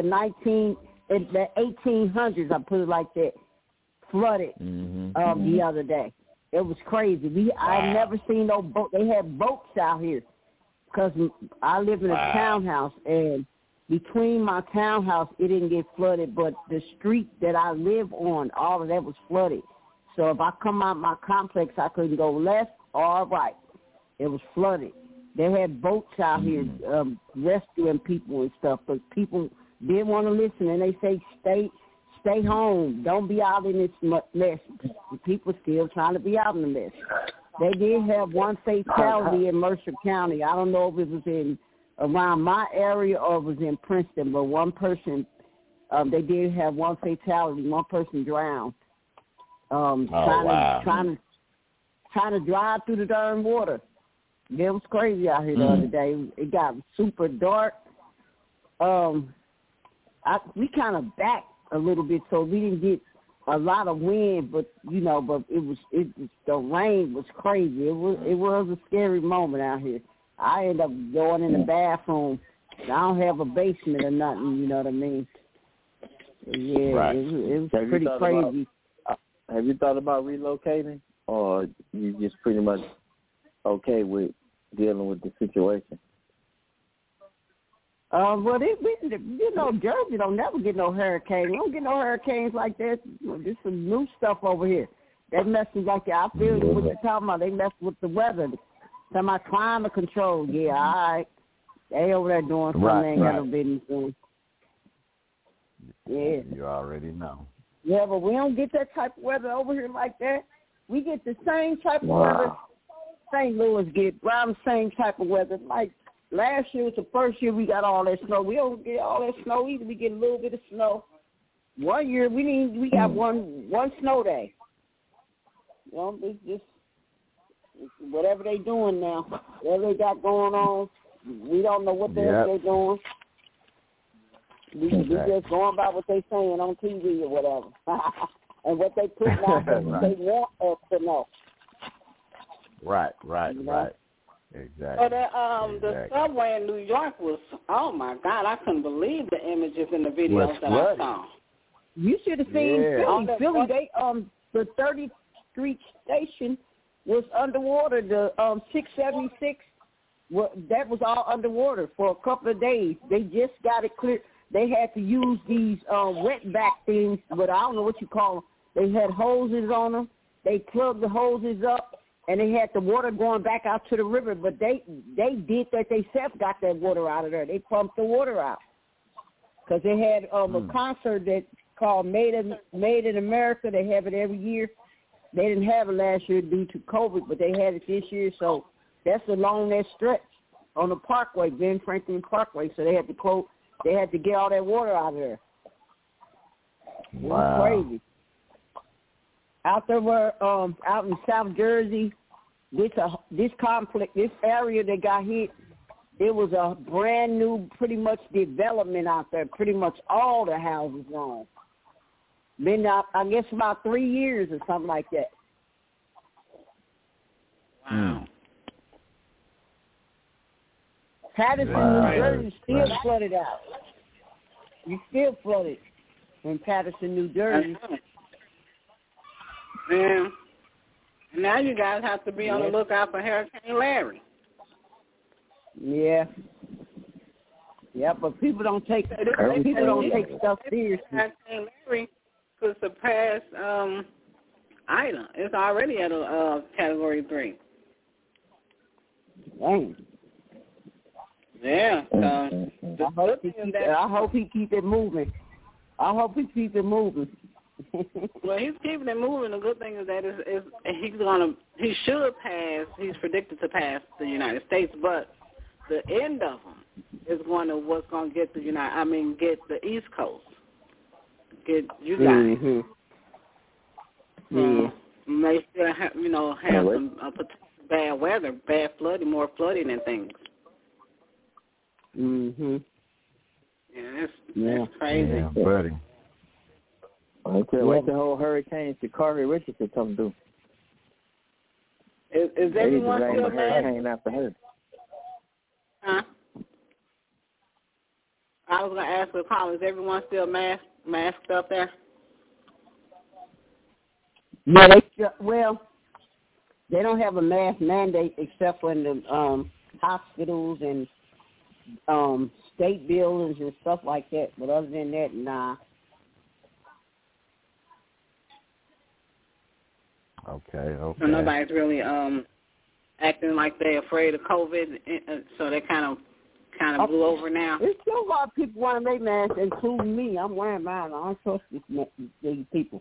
Speaker 6: 1800s. I put it like that. Flooded the other day. It was crazy. I never seen no boat. They had boats out here because I live in a townhouse, and between my townhouse, it didn't get flooded, but the street that I live on, all of that was flooded. So if I come out my complex, I couldn't go left or right. It was flooded. They had boats out here rescuing people and stuff, but people didn't want to listen, and they say stay home. Don't be out in this mess. People still trying to be out in the mess. They did have one fatality in Mercer County. I don't know if it was around my area or it was in Princeton, but one person, they did have one fatality. One person drowned. Trying to drive through the darn water. It was crazy out here the other day. It got super dark. We kind of backed a little bit, so we didn't get a lot of wind, but you know, the rain was crazy. It was a scary moment out here. I ended up going in the bathroom. I don't have a basement or nothing, you know what I mean? Yeah, it was pretty crazy.
Speaker 2: Have you thought about relocating, or you just pretty much okay with dealing with the situation?
Speaker 6: Well, you know, Jersey don't never get no hurricane. We don't get no hurricanes like that. There's some new stuff over here. They messing like that. I feel what you're talking about. They mess with the weather. Talking about climate control. Yeah, all right. They over there doing something they ain't got no business doing. Yeah.
Speaker 3: You already know.
Speaker 6: Yeah, but we don't get that type of weather over here like that. We get the same type of weather St. Louis get, around the same type of weather. Like last year was the first year we got all that snow. We don't get all that snow either. We get a little bit of snow. One year we got one snow day. You know, it's just whatever they doing now, whatever they got going on, we don't know what they're doing. We just going by what they saying on TV or whatever, and what they put out there. They want us to know.
Speaker 3: Right.
Speaker 6: You know?
Speaker 3: Right. Exactly.
Speaker 4: But the subway in New York was, oh my God, I couldn't believe the images and the videos that I saw.
Speaker 6: You should have seen Philly. They the 30th Street station was underwater. The 676, that was all underwater for a couple of days. They just got it clear. They had to use these wetback things, but I don't know what you call them. They had hoses on them. They plugged the hoses up, and they had the water going back out to the river. But they did that themselves, got that water out of there. They pumped the water out because they had a concert that called Made in America. They have it every year. They didn't have it last year due to COVID, but they had it this year. So that's along that stretch on the Parkway, Ben Franklin Parkway. So they had to close. They had to get all that water out of there.
Speaker 3: Wow.
Speaker 6: It was crazy. Out there were out in South Jersey, this complex, this area that got hit, it was a brand new, pretty much development out there. Pretty much all the houses gone. Been out, I guess, about 3 years or something like that.
Speaker 4: Wow.
Speaker 6: Patterson, New Jersey, still flooded out. You still flooded in Patterson, New Jersey.
Speaker 4: Yeah. And now you guys have to be on the lookout for Hurricane Larry.
Speaker 6: Yeah. Yeah, but people don't take stuff seriously.
Speaker 4: Hurricane Larry could surpass Ida. It's already at a Category 3.
Speaker 6: Dang.
Speaker 4: Yeah.
Speaker 6: I hope he keep it moving. Well,
Speaker 4: he's keeping it moving. The good thing is that he should pass. He's predicted to pass the United States, but the end of him is what's going to get get the East Coast, get you guys.
Speaker 6: Mm-hmm.
Speaker 4: They still have some bad weather, bad flooding, more flooding and things.
Speaker 6: Mhm.
Speaker 4: Yeah, that's crazy.
Speaker 3: Yeah, buddy.
Speaker 2: Okay, what's the whole hurricane Sha'Carri Richardson come through?
Speaker 4: Is everyone still
Speaker 2: hurricane after her?
Speaker 4: Huh? I was going to ask the caller, is everyone still masked up there?
Speaker 6: Yeah, they don't have a mask mandate except for in the hospitals and state buildings and stuff like that. But other than that, nah.
Speaker 3: Okay.
Speaker 4: So nobody's really acting like they're afraid of COVID, so they kind of blew over now.
Speaker 6: There's still a lot of people wearing their masks, including me. I'm wearing mine. I don't trust these people.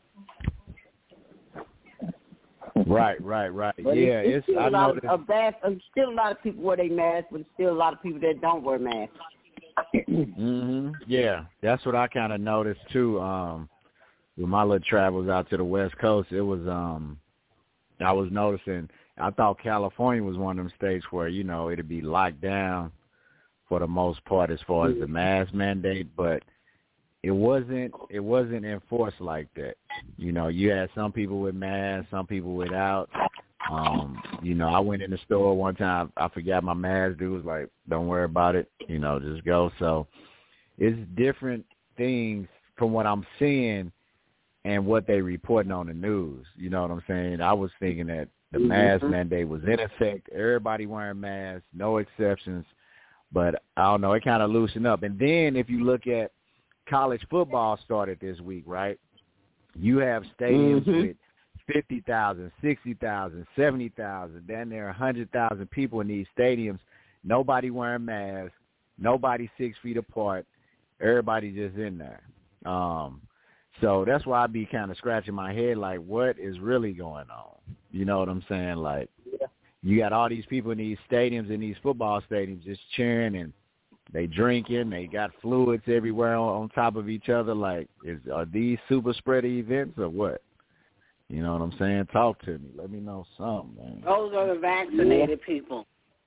Speaker 3: Right.
Speaker 6: But
Speaker 3: yeah,
Speaker 6: it's still a lot of people wear their masks, but still a lot of people that don't wear masks.
Speaker 3: Mhm. Yeah, that's what I kind of noticed too. With my little travels out to the West Coast, it was I was noticing. I thought California was one of them states where it'd be locked down for the most part as far as the mask mandate, but it wasn't enforced like that. You had some people with masks, some people without. I went in the store one time, I forgot my mask. Dude was like, don't worry about it, just go. So it's different things from what I'm seeing and what they reporting on the news. You know what I'm saying? I was thinking that the mask mandate was in effect, everybody wearing masks, no exceptions. But I don't know, it kind of loosened up. And then if you look at college football started this week, right? You have stadiums with 50,000, 60,000, 70,000, then there are 100,000 people in these stadiums. Nobody wearing masks, nobody 6 feet apart, everybody just in there. So that's why I be kind of scratching my head like, what is really going on? You know what I'm saying? Like, you got all these people in these stadiums, in these football stadiums, just cheering and they drinking. They got fluids everywhere on top of each other. Like, are these super spreader events or what? You know what I'm saying? Talk to me. Let me know something, man.
Speaker 4: Those are the vaccinated people.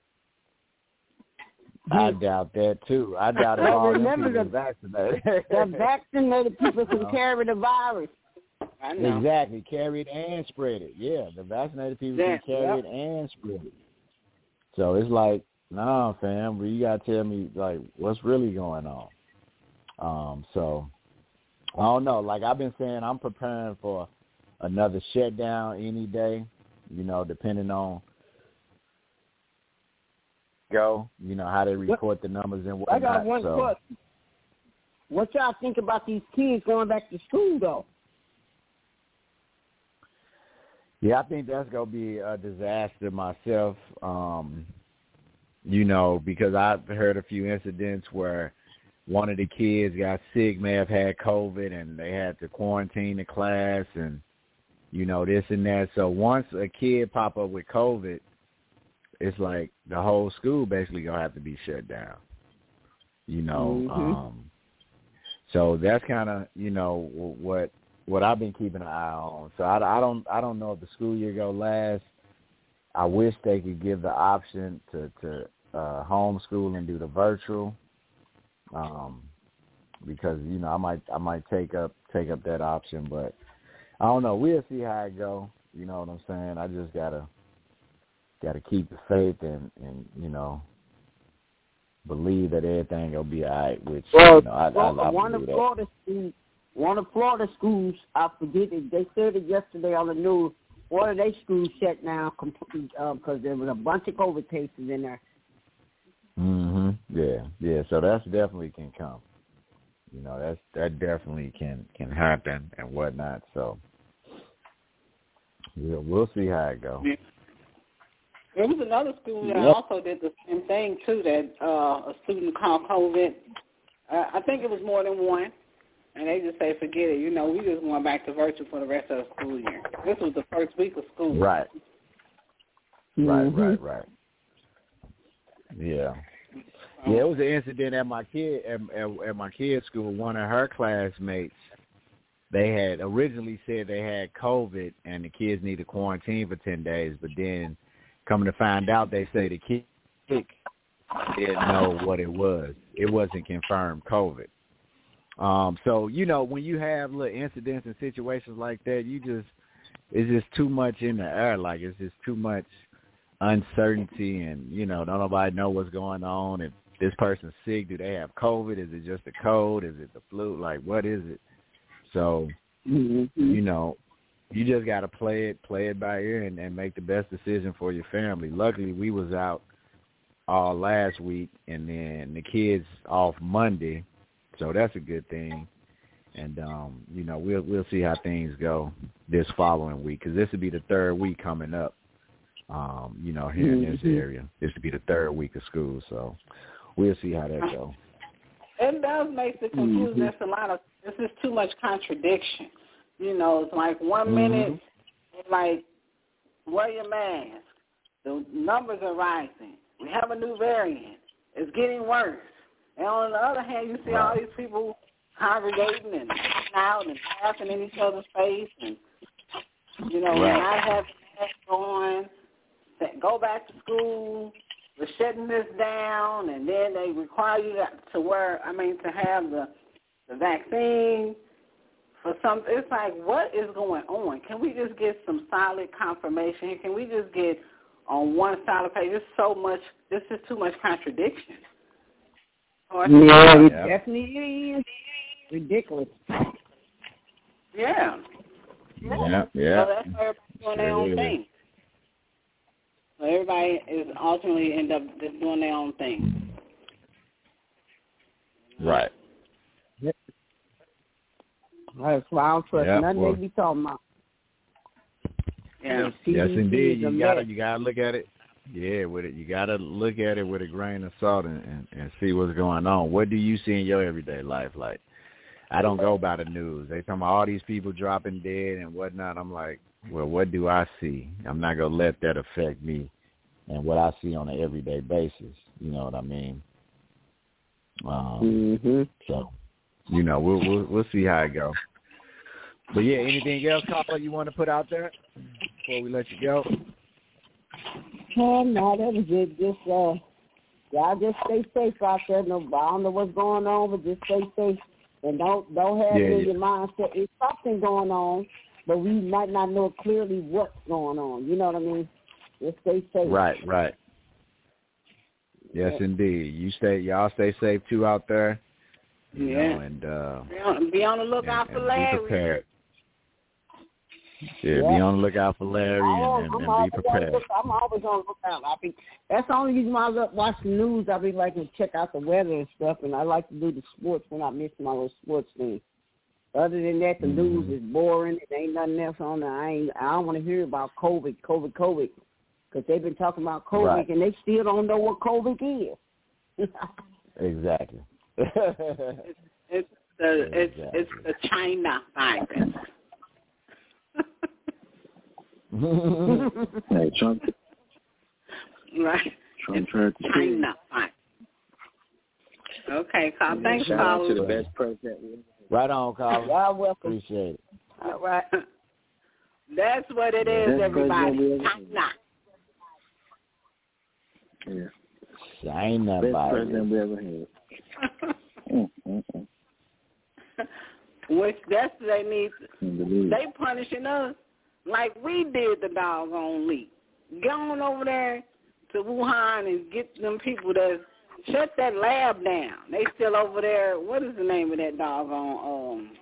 Speaker 3: I doubt that, too. I doubt it all them people vaccinated.
Speaker 6: The vaccinated people can carry the virus.
Speaker 4: I know.
Speaker 3: Exactly. Carry it and spread it. Yeah, the vaccinated people can carry it and spread it. So it's like, nah, fam, you got to tell me, like, what's really going on. So, I don't know. Like I've been saying, I'm preparing for another shutdown any day, depending on how they report the numbers and whatnot.
Speaker 6: I got one question. What y'all think about these kids going back to school, though?
Speaker 3: Yeah, I think that's going to be a disaster myself, because I've heard a few incidents where one of the kids got sick, may have had COVID, and they had to quarantine the class and, this and that. So once a kid pop up with COVID, it's like the whole school basically going to have to be shut down, So that's kind of, what I've been keeping an eye on. So I don't know if the school year go last. I wish they could give the option to homeschool and do the virtual, because I might take up that option, but I don't know. We'll see how it go. You know what I'm saying? I just gotta keep the faith and believe that everything will be all right. Which
Speaker 6: I
Speaker 3: one of
Speaker 6: Florida schools, I forget it. They said it yesterday on the news. One of their schools shut down completely because there was a bunch of COVID cases in there.
Speaker 3: Yeah. So that's definitely can come. That definitely can happen and whatnot. So we'll see how it goes.
Speaker 4: Yeah. There was another school that also did the same thing too. That a student caught COVID. I think it was more than one, and they just say, "Forget it." We just going back to virtual for the rest of the school year. This was the first week of school.
Speaker 3: Right. Right. Yeah. Yeah, it was an incident at my kid's school. One of her classmates, they had originally said they had COVID and the kids need to quarantine for 10 days, but then coming to find out, they say the kid didn't know what it was. It wasn't confirmed COVID. So, when you have little incidents and situations like that, it's just too much in the air. Like, it's just too much uncertainty and, don't nobody know what's going on. If this person's sick, do they have COVID? Is it just a cold? Is it the flu? Like, what is it? So, you just got to play it by ear and make the best decision for your family. Luckily, we was out all last week, and then the kids off Monday, so that's a good thing. And, we'll see how things go this following week, because this will be the third week coming up, here in this area. This will be the third week of school, so we'll see how that goes.
Speaker 4: It does make it confusing. There's this is too much contradiction. It's like 1 minute, it's like, wear your mask. The numbers are rising. We have a new variant. It's getting worse. And on the other hand, you see all these people congregating and out and laughing in each other's face and, not having masks on. Go back to school. We're shutting this down, and then they require you to have the vaccine for some. It's like, what is going on? Can we just get some solid confirmation? Can we just get on one solid page? This is too much contradiction.
Speaker 6: It definitely is ridiculous.
Speaker 4: Yeah.
Speaker 3: Yeah.
Speaker 4: So that's everybody doing their own thing. So everybody is ultimately end up just doing their own thing.
Speaker 3: Right.
Speaker 6: Yep. That's why I don't trust nothing they be talking about.
Speaker 4: Yeah.
Speaker 3: Yes, indeed. You gotta look at it. Yeah, you gotta look at it with a grain of salt and see what's going on. What do you see in your everyday life? Like, I don't go by the news. They talking about all these people dropping dead and whatnot. I'm like, well, what do I see? I'm not going to let that affect me and what I see on an everyday basis. You know what I mean? So, we'll see how it goes. But, yeah, anything else, Carla, you want to put out there before we let you go?
Speaker 6: No, that was it. Just, y'all just stay safe out there. No, I don't know what's going on, but just stay safe. And don't have in your mindset, it's something going on, but we might not know clearly what's going on. You know what I mean? Just stay safe.
Speaker 3: Right. Yes, indeed. Y'all stay safe too out there. And
Speaker 4: be on the lookout for Larry.
Speaker 3: Be prepared. Yeah, be on the lookout for Larry and be prepared.
Speaker 6: I'm always on the lookout. That's the only reason why I watch the news. I be like to check out the weather and stuff, and I like to do the sports when I miss my little sports thing. Other than that, the news is boring. There ain't nothing else on there. I don't want to hear about COVID, because they've been talking about COVID, and they still don't know what COVID is.
Speaker 3: Exactly.
Speaker 4: It's the China virus.
Speaker 2: Hey, Trump.
Speaker 4: Right.
Speaker 2: Trump tried to
Speaker 4: China. Fine. Okay, Carl. Thanks,
Speaker 2: Shout
Speaker 4: Carl.
Speaker 2: out to the best president.
Speaker 3: Right on, Carl.
Speaker 6: Y'all welcome.
Speaker 3: Appreciate it.
Speaker 6: All right.
Speaker 4: That's what it is, everybody. China.
Speaker 2: Yeah.
Speaker 3: China
Speaker 2: best
Speaker 3: virus.
Speaker 2: president we ever had.
Speaker 4: Which that's they need. They punishing us like we did the doggone leak. Go on over there to Wuhan and get them people that's shut that lab down. They still over there. What is the name of that doggone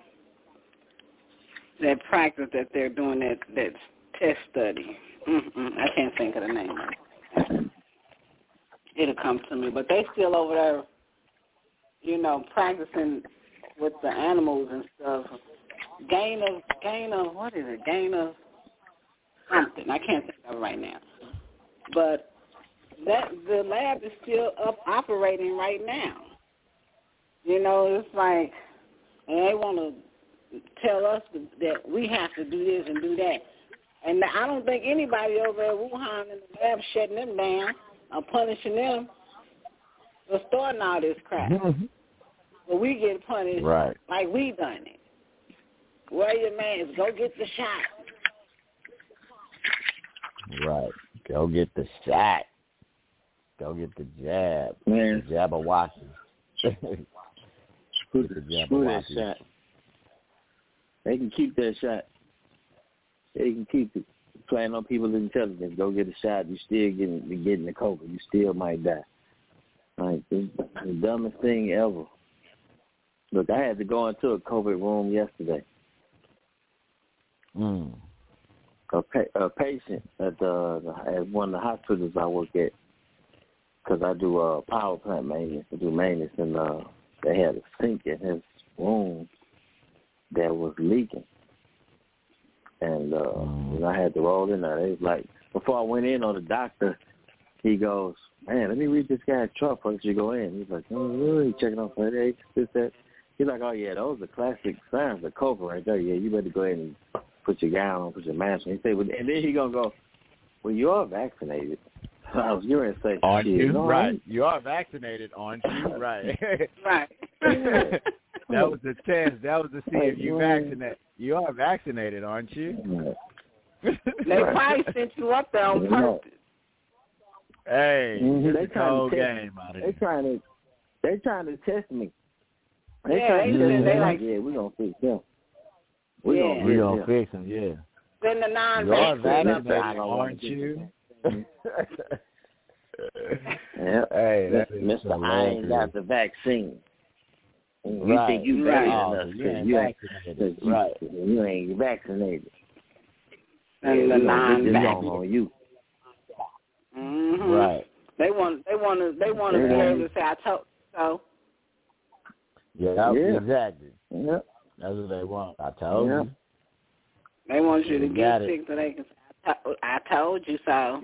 Speaker 4: that practice that they're doing that test study? I can't think of the name of it. It'll come to me. But they still over there, you know, practicing with the animals and stuff. Gain of what is it? Gain of something. I can't think of it right now. But the lab is still up operating right now. You know, it's like, and they want to tell us that we have to do this and do that. And I don't think anybody over at Wuhan in the lab shutting them down or punishing them for starting all this crap. But we get punished like we done it. Wear your mask. Go get the shot.
Speaker 3: Right. Go get the shot. Go get the jab.
Speaker 2: Man.
Speaker 3: The Jabberwocky.
Speaker 2: Screw that shot. They can keep that shot. They can keep it. Playing on people's intelligence. Go get a shot. You still getting the COVID. You still might die. Like, it's the dumbest thing ever. Look, I had to go into a COVID room yesterday. A patient at one of the hospitals I work at, because I do power plant maintenance. I do maintenance, and they had a sink in his room that was leaking. And I had to roll in there. They was like, before I went in on the doctor, he goes, man, let me read this guy's chart before you go in. He's like, oh, really? Checking on headaches, this, that. He's like, oh, yeah, those are classic signs of COVID right there. Yeah, you better go ahead and put your gown on, put your mask on. He said, and then he going to go, well, you are vaccinated. You're in safe.
Speaker 3: Aren't you? Right. You are vaccinated, aren't you? Right.
Speaker 4: Right.
Speaker 3: That was the test. That was to see if you vaccinated. You are vaccinated, aren't you?
Speaker 4: They probably sent you up there on purpose.
Speaker 3: Hey,
Speaker 2: they
Speaker 3: the whole game out of
Speaker 2: They're trying to test me.
Speaker 4: They
Speaker 2: like, yeah, we're gonna fix them. We're
Speaker 3: gonna fix them. Yeah.
Speaker 4: Then the
Speaker 3: you are vaccinated, aren't you?
Speaker 2: Yeah.
Speaker 3: Hey, that is
Speaker 2: Mr.
Speaker 3: So
Speaker 2: I ain't got the vaccine. You think you vaccinated? You ain't vaccinated.
Speaker 4: And the non-vaccinated
Speaker 2: on you.
Speaker 4: Mm-hmm.
Speaker 3: Right.
Speaker 4: They want to be able to say, I told so.
Speaker 3: Yeah, exactly. Yep. That's what they want. I told you.
Speaker 4: They want you to get sick so they can say, I told you so.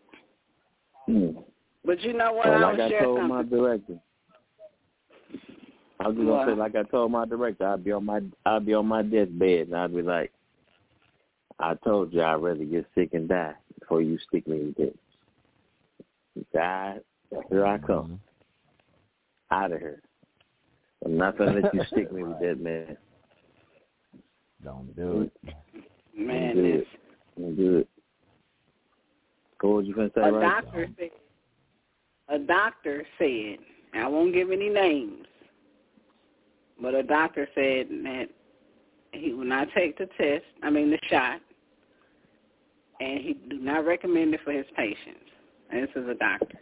Speaker 4: But you know what?
Speaker 2: Like I told my director. I was just gonna say, like I told my director, I'd be on my deathbed, and I'd be like, I told you I'd rather get sick and die before you stick me with this. God, here I come. Out of here. I'm not gonna let you stick me with that, man.
Speaker 3: Don't do it.
Speaker 4: Man,
Speaker 2: Don't do it. What was you gonna say?
Speaker 4: A doctor said, I won't give any names, but a doctor said that he will not take the shot, and he do not recommend it for his patients. And this is a doctor.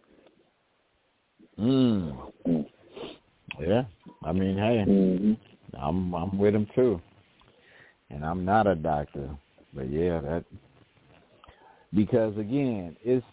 Speaker 3: Yeah, I mean, hey, I'm with him too, and I'm not a doctor, but yeah, that because again, it's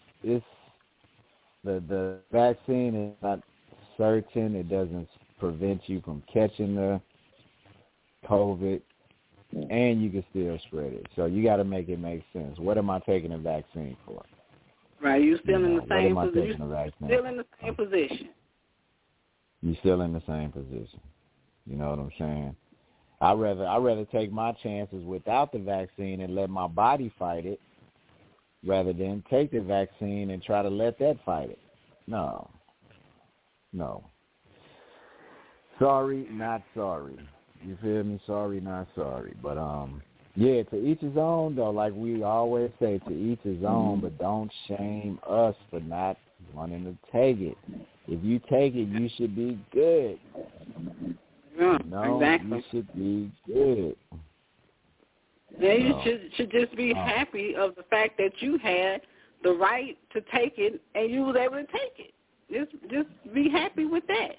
Speaker 3: the vaccine is not certain. It doesn't prevent you from catching the COVID, and you can still spread it. So you got to make it make sense. What am I taking a vaccine for?
Speaker 4: Right, you still in the same
Speaker 3: position.
Speaker 4: Still in the same position.
Speaker 3: You're still in the same position. You know what I'm saying? I'd rather take my chances without the vaccine and let my body fight it, rather than take the vaccine and try to let that fight it. No. Sorry, not sorry. You feel me? Sorry, not sorry. But yeah, to each his own though. Like we always say, to each his own. But don't shame us for not wanting to take it. If you take it, you should be good.
Speaker 4: Yeah, exactly.
Speaker 3: You should be good.
Speaker 4: Yeah, you should just be happy of the fact that you had the right to take it and you was able to take it. Just be happy with that.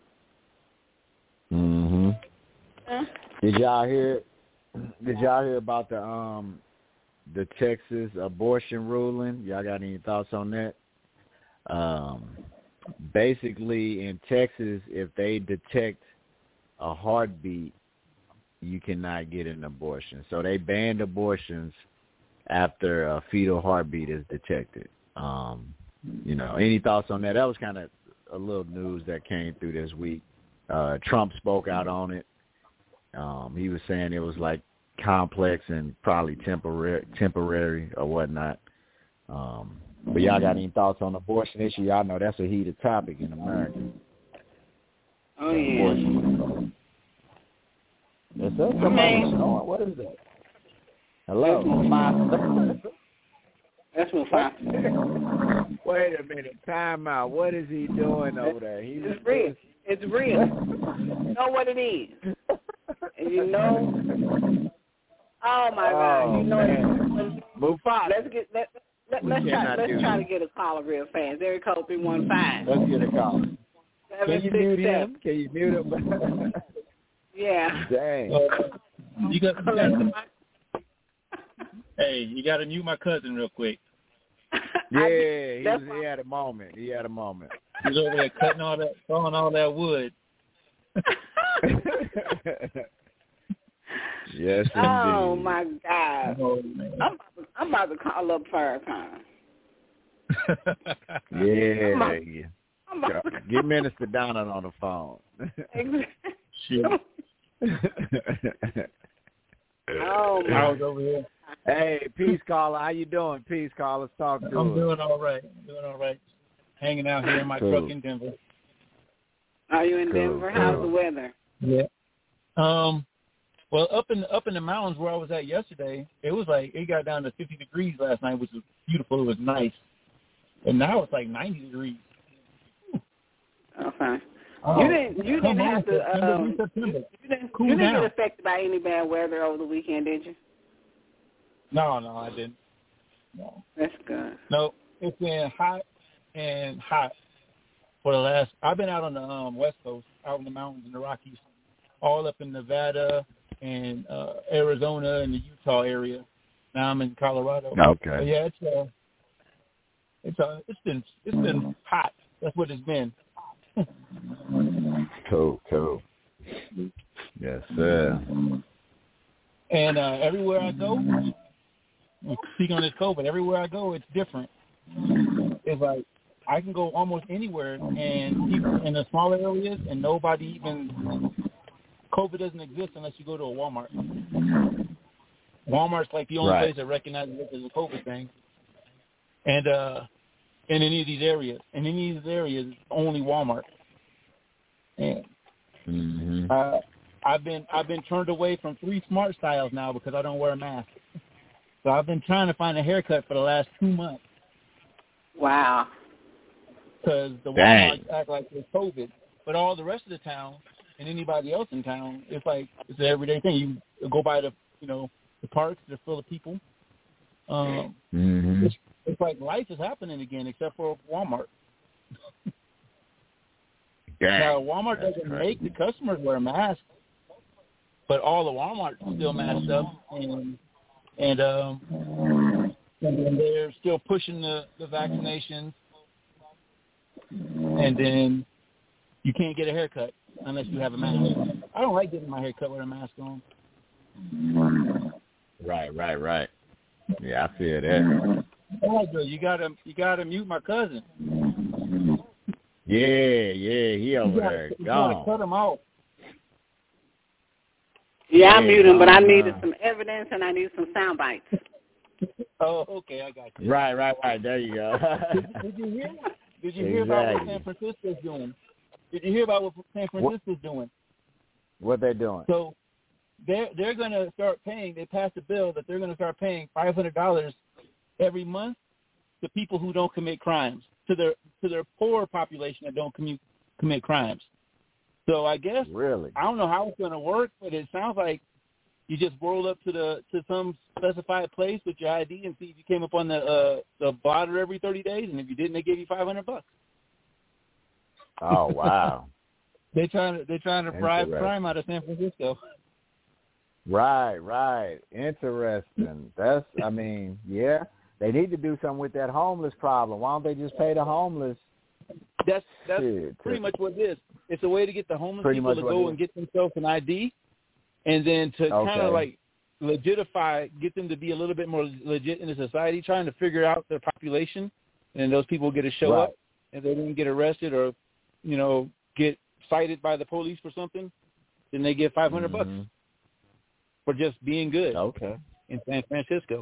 Speaker 3: Mhm. Did y'all hear about the Texas abortion ruling? Y'all got any thoughts on that? Basically, in Texas, if they detect a heartbeat, you cannot get an abortion. So they banned abortions after a fetal heartbeat is detected. Any thoughts on that? That was kind of a little news that came through this week. Trump spoke out on it. He was saying it was like complex and probably temporary or whatnot. But y'all got any thoughts on the abortion issue? Y'all know that's a heated topic in America.
Speaker 4: Oh, yeah.
Speaker 3: Is that somebody snoring? What is that? Hello?
Speaker 4: That's Mufasa.
Speaker 3: Wait a minute. Time out. What is he doing over there?
Speaker 4: It's real. It's real. You know what it is. And you know... Oh, my God. You know
Speaker 3: it. Mufasa.
Speaker 4: Let's try to get a caller real fast. Area code 315.
Speaker 3: Let's get a call. Can you mute him?
Speaker 4: Yeah.
Speaker 3: Dang.
Speaker 7: You got to mute my cousin real quick.
Speaker 3: Yeah, he had a moment.
Speaker 7: He's over there throwing all that wood.
Speaker 3: Yes, indeed.
Speaker 4: Oh, my God. I'm about to call up Farrakhan.
Speaker 3: Yeah. Get Minister Donald on the phone.
Speaker 7: Shit.
Speaker 4: Oh, my.
Speaker 7: I was over here.
Speaker 3: Hey, Peace Caller. How you doing? Peace Caller. Talk to us.
Speaker 7: I'm doing all right. Hanging out here in my truck in Denver.
Speaker 4: Are you in Denver? How's the weather?
Speaker 7: Yeah. Well, up in the mountains where I was at yesterday, it got down to 50 degrees last night, which was beautiful. It was nice. And now it's like 90 degrees.
Speaker 4: Okay. You didn't have to. You didn't get affected by any bad weather over the weekend, did you?
Speaker 7: No, I didn't. No.
Speaker 4: That's good.
Speaker 7: No, it's been hot for the last. I've been out on the West Coast, out in the mountains in the Rockies, all up in Nevada and Arizona and the Utah area. Now I'm in Colorado.
Speaker 3: Okay.
Speaker 7: But yeah, it's been hot. That's what it's been.
Speaker 3: Cool. Yes, sir.
Speaker 7: And everywhere I go, speaking on this COVID, everywhere I go, it's different. It's like I can go almost anywhere, and people in the smaller areas, and nobody even COVID doesn't exist unless you go to a Walmart. Walmart's like the only place that recognizes it as a COVID thing. And in any of these areas, it's only Walmart. And I've been turned away from 3 Smart Styles now because I don't wear a mask. So I've been trying to find a haircut for the last 2 months.
Speaker 4: Wow.
Speaker 7: Because the Walmarts act like there's COVID, but all the rest of the town and anybody else in town, it's like it's an everyday thing. You go by the parks, they're full of people. It's like life is happening again, except for Walmart. Now, Walmart doesn't make the customers wear masks, but all the Walmarts are still masked up, and they're still pushing the vaccinations. And then you can't get a haircut unless you have a mask. I don't like getting my haircut with a mask on.
Speaker 3: Right. Yeah, I feel that.
Speaker 7: Oh, you gotta mute my cousin.
Speaker 3: Yeah, he over there.
Speaker 7: You gotta cut him off.
Speaker 4: Yeah, I muted him, but I needed some evidence and I need some sound bites.
Speaker 7: Oh, okay, I got you.
Speaker 3: Right. There you go.
Speaker 7: Did you hear about what San Francisco's doing? Did you hear about what San Francisco's doing?
Speaker 3: What they're doing?
Speaker 7: So they're going to start paying. They passed a bill that they're going to start paying $500 every month to people who don't commit crimes, to their poor population that don't commit crimes. So I guess I don't know how it's going to work, but it sounds like you just roll up to some specified place with your ID and see if you came up on the blotter every 30 days, and if you didn't, they give you $500.
Speaker 3: Oh wow.
Speaker 7: They're trying to pry crime out of San Francisco.
Speaker 3: Right. Interesting. Yeah. They need to do something with that homeless problem. Why don't they just pay the homeless?
Speaker 7: That's pretty much what it is. It's a way to get the homeless people to go and get themselves an ID, and then to kind of like get them to be a little bit more legit in the society, trying to figure out their population, and those people get to show up, and they didn't get arrested or, get cited by the police for something, then they get $500 for just being good.
Speaker 3: Okay.
Speaker 7: In San Francisco.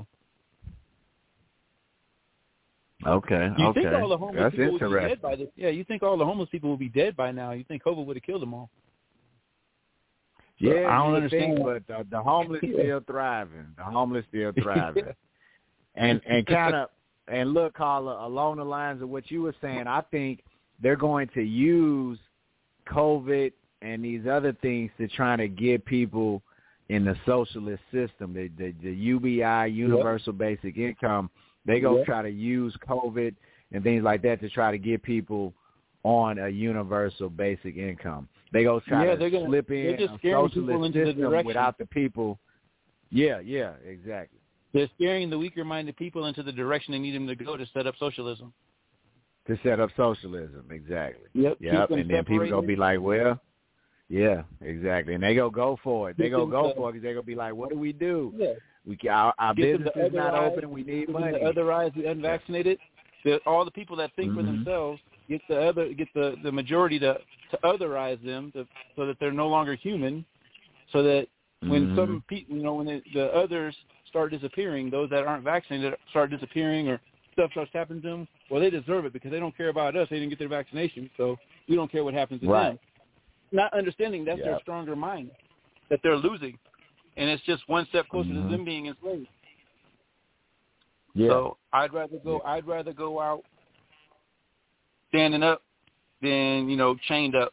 Speaker 3: Okay.
Speaker 7: You think all the homeless
Speaker 3: That's
Speaker 7: people
Speaker 3: interesting.
Speaker 7: would be dead by this? Yeah, you think all the homeless people would be dead by now? You think COVID would have killed them all?
Speaker 3: Yeah,
Speaker 7: I don't understand.
Speaker 3: But the homeless still thriving. The homeless still thriving. and kind of look, Carla, along the lines of what you were saying, I think they're going to use COVID and these other things to try to get people in the socialist system, the UBI, Universal Basic Income. They go try to use COVID and things like that to try to get people on a universal basic income. They go try to slip in a socialist system without the people. Yeah, exactly.
Speaker 7: They're scaring the weaker-minded people into the direction they need them to go to set up socialism.
Speaker 3: To set up socialism, exactly.
Speaker 7: Yep.
Speaker 3: And then people gonna be like, well, yeah, exactly. And they go for it. They go for it because they're gonna be like, what do we do?
Speaker 7: Yeah.
Speaker 3: Our business is not open. We need money.
Speaker 7: The otherize the unvaccinated. All the people that think for themselves get the majority to otherize them so that they're no longer human. So that when some people, when the others start disappearing, those that aren't vaccinated start disappearing or stuff starts happening to them. Well, they deserve it because they don't care about us. They didn't get their vaccination, so we don't care what happens to them. Not understanding that's their stronger mind that they're losing. And it's just one step closer to them being enslaved.
Speaker 3: Yeah.
Speaker 7: So I'd rather go out standing up than, chained up.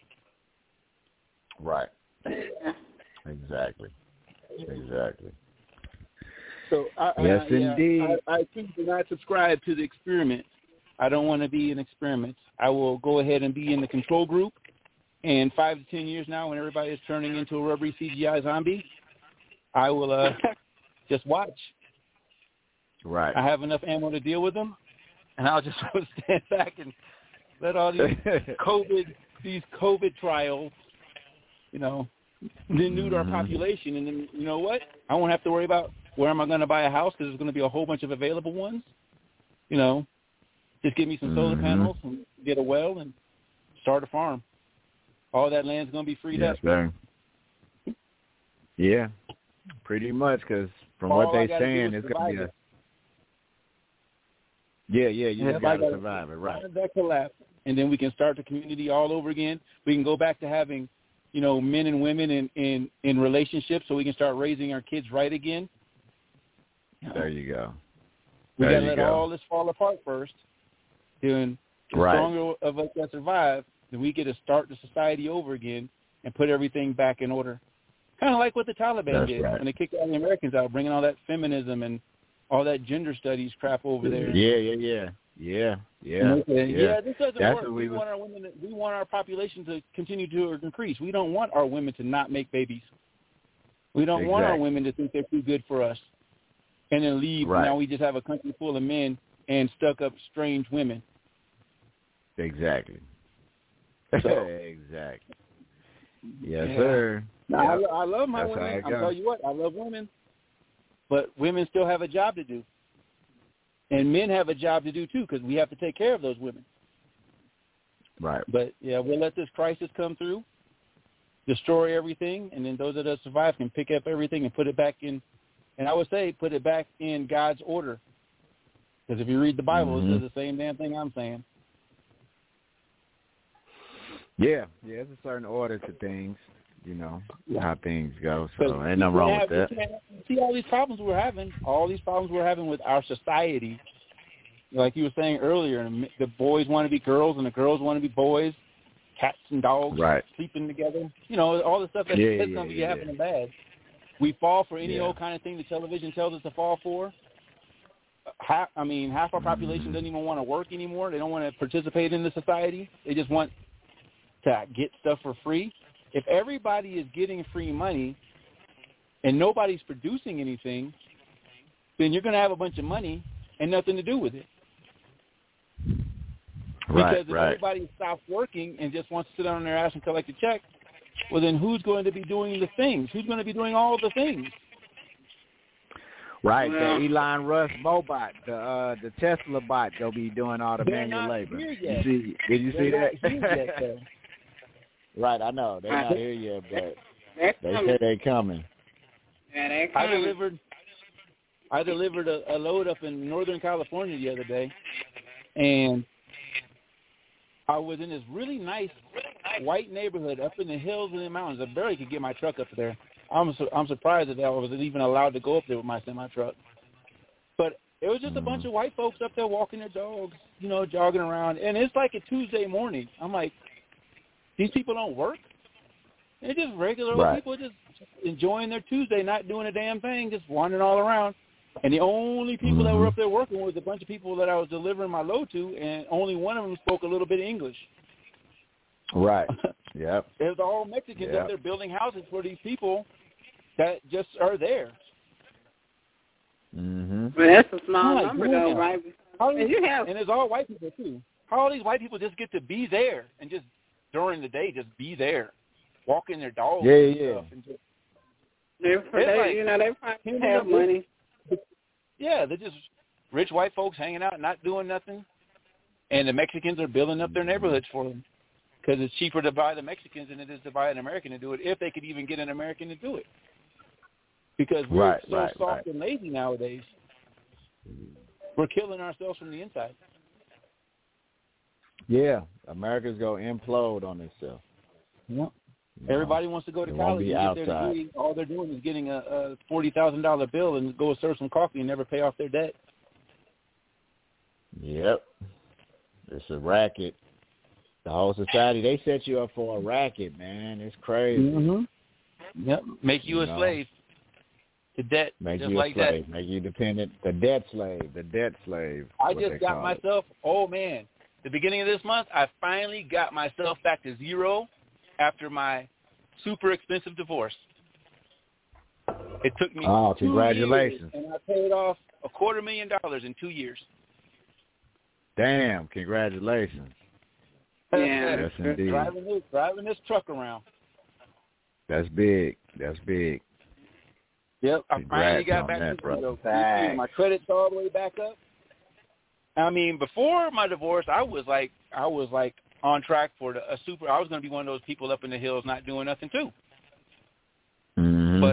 Speaker 3: Right. Exactly.
Speaker 7: So
Speaker 3: indeed.
Speaker 7: I choose to not subscribe to the experiment. I don't want to be an experiment. I will go ahead and be in the control group. And 5 to 10 years now, when everybody is turning into a rubbery CGI zombie, I will just watch.
Speaker 3: Right.
Speaker 7: I have enough ammo to deal with them, and I'll just stand back and let all these COVID trials, denude our population. And then, you know what? I won't have to worry about where am I going to buy a house because there's going to be a whole bunch of available ones. Just give me some solar panels and get a well and start a farm. All that land's going to be freed up.
Speaker 3: Sir. Yeah, pretty much, because from what they're saying, it's going to be you just got to survive it, right.
Speaker 7: That collapse, and then we can start the community all over again. We can go back to having, men and women in relationships so we can start raising our kids right again.
Speaker 3: There you go.
Speaker 7: We got to let all this fall apart first. Then the stronger of us that survive, then we get to start the society over again and put everything back in order. Kind of like what the Taliban did when they kicked all the Americans out, bringing all that feminism and all that gender studies crap over there.
Speaker 3: Yeah.
Speaker 7: This doesn't work. We want our population to continue to increase. We don't want our women to not make babies. We don't want our women to think they're too good for us and then leave. Right. Now we just have a country full of men and stuck up strange women.
Speaker 3: Exactly.
Speaker 7: So,
Speaker 3: exactly. Yes, sir.
Speaker 7: Now, I love my women. I'll tell you what, I love women. But women still have a job to do. And men have a job to do, too, because we have to take care of those women.
Speaker 3: Right.
Speaker 7: But, we'll let this crisis come through, destroy everything, and then those that have survived can pick up everything and put it back in. And I would say put it back in God's order. Because if you read the Bible, it says the same damn thing I'm saying.
Speaker 3: Yeah, there's a certain order to things, how things go. So ain't nothing wrong with that.
Speaker 7: See all these problems we're having with our society. Like you were saying earlier, the boys want to be girls and the girls want to be boys, cats and dogs sleeping together. All the stuff that's going to be happening bad. We fall for any old kind of thing the television tells us to fall for. Half our population doesn't even want to work anymore. They don't want to participate in the society. They just want to get stuff for free. If everybody is getting free money and nobody's producing anything, then you're going to have a bunch of money and nothing to do with it. Because if everybody stops working and just wants to sit on their ass and collect a check, well, then who's going to be doing the things? Who's going to be doing all the things?
Speaker 3: Right, the Elon Musk Mobot, the Tesla bot, they'll be doing all the manual labor. Did you see that? Right, I know. They're not here yet, but they say they're coming.
Speaker 4: Yeah, they're coming.
Speaker 7: I delivered a load up in Northern California the other day, and I was in this really nice white neighborhood up in the hills and the mountains. I barely could get my truck up there. I'm surprised that I was even allowed to go up there with my semi-truck. But it was just a bunch of white folks up there walking their dogs, jogging around. And it's like a Tuesday morning. I'm like, these people don't work? They're just regular old people just enjoying their Tuesday, not doing a damn thing, just wandering all around. And the only people that were up there working was a bunch of people that I was delivering my load to, and only one of them spoke a little bit of English.
Speaker 3: Right. Yep.
Speaker 7: It was all Mexicans up there building houses for these people that just are there.
Speaker 4: Well, that's a small number, though, right?
Speaker 7: And it's all white people, too. How all these white people just get to be there and just during the day just be there, walking their dogs and stuff. And just,
Speaker 4: they probably have money.
Speaker 7: Yeah, they're just rich white folks hanging out, not doing nothing. And the Mexicans are building up their neighborhoods for them because it's cheaper to buy the Mexicans than it is to buy an American to do it, if they could even get an American to do it. Because we're so soft and lazy nowadays. We're killing ourselves from the inside.
Speaker 3: Yeah, America's going to implode on itself.
Speaker 7: Yep. Everybody wants to go to college and get their degree. All they're doing is getting a $40,000 bill and go serve some coffee and never pay off their debt.
Speaker 3: Yep. It's a racket. The whole society, they set you up for a racket, man. It's crazy.
Speaker 7: Yep. Make you a slave to debt.
Speaker 3: Make
Speaker 7: just
Speaker 3: you
Speaker 7: like
Speaker 3: a slave.
Speaker 7: that.
Speaker 3: Make you dependent. The debt slave.
Speaker 7: I just got myself, the beginning of this month, I finally got myself back to zero after my super expensive divorce. It took me 2
Speaker 3: congratulations.
Speaker 7: years, and I paid off $250,000 in 2 years.
Speaker 3: Damn, congratulations.
Speaker 4: Yeah.
Speaker 3: Yes, indeed.
Speaker 7: Driving this truck around.
Speaker 3: That's big.
Speaker 7: Yep, I finally got back to zero. My credit's all the way back up. I mean, before my divorce, I was like on track for I was going to be one of those people up in the hills not doing nothing too. But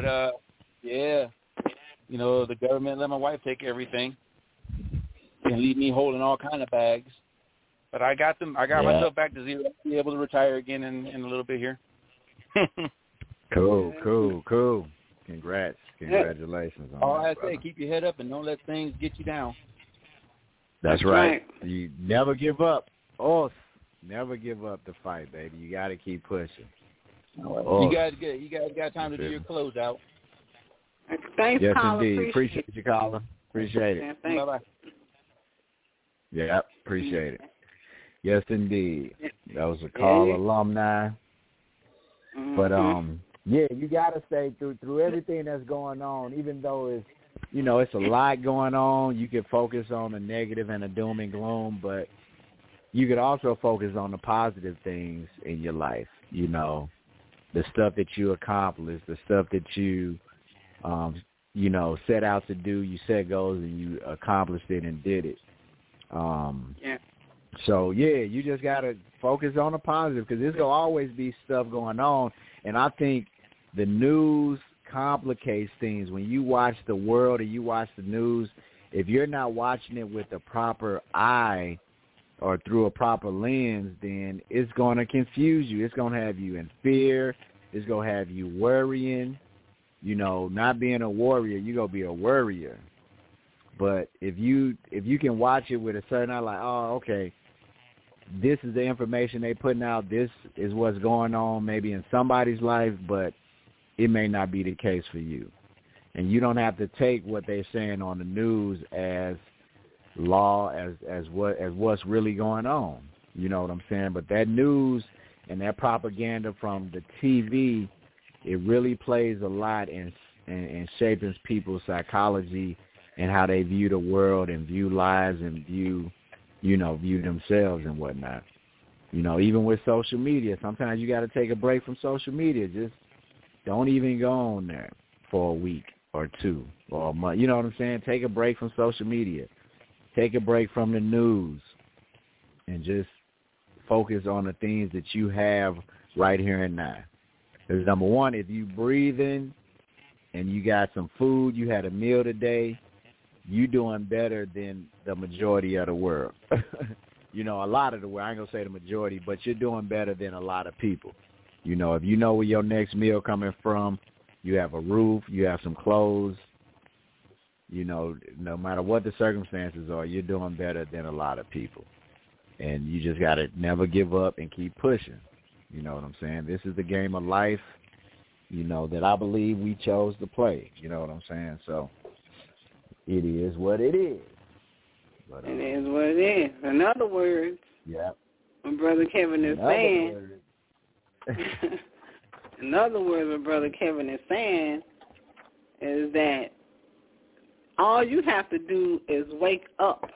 Speaker 7: the government let my wife take everything and leave me holding all kind of bags. But I got myself back to zero. I'll be able to retire again in a little bit here.
Speaker 3: Cool. Congratulations on
Speaker 7: all
Speaker 3: that,
Speaker 7: I say, keep your head up and don't let things get you down.
Speaker 3: That's right. You never give up. Never give up the fight, baby. You got to keep pushing.
Speaker 7: You guys got time to do your closeout.
Speaker 4: Thanks,
Speaker 3: yes,
Speaker 4: caller.
Speaker 3: Indeed. Appreciate you, caller. Appreciate it.
Speaker 4: Yeah,
Speaker 7: bye-bye.
Speaker 3: Yeah, appreciate it. Yes, indeed. That was a call alumni. But you got to stay through everything that's going on, even though it's a lot going on. You can focus on the negative and the doom and gloom, but you could also focus on the positive things in your life, the stuff that you accomplished, the stuff that you, set out to do. You set goals and you accomplished it and did it. So, you just got to focus on the positive because there's going to always be stuff going on. And I think the news complicates things. When you watch the world or you watch the news, if you're not watching it with a proper eye or through a proper lens, then it's going to confuse you. It's going to have you in fear. It's going to have you worrying. Not being a warrior, you're going to be a worrier. But if you can watch it with a certain eye, like, okay, this is the information they're putting out. This is what's going on maybe in somebody's life, but it may not be the case for you. And you don't have to take what they're saying on the news as law, as what's really going on. You know what I'm saying? But that news And that propaganda from the TV, it really plays a lot in shaping people's psychology and how they view the world and view lives and view themselves and whatnot. Even with social media, sometimes you got to take a break from social media. Just don't even go on there for a week or two or a month. You know what I'm saying? Take a break from social media. Take a break from the news and just focus on the things that you have right here and now. Because number one, if you breathing and you got some food, you had a meal today, you doing better than the majority of the world. A lot of the world, I ain't going to say the majority, but you're doing better than a lot of people. If you know where your next meal coming from, you have a roof, you have some clothes, no matter what the circumstances are, you're doing better than a lot of people. And you just got to never give up and keep pushing. You know what I'm saying? This is the game of life, that I believe we chose to play. You know what I'm saying? So it is what it is. But,
Speaker 4: it is what it is. In other words, what Brother Kevin is saying, what Brother Kevin is saying is that all you have to do is wake up.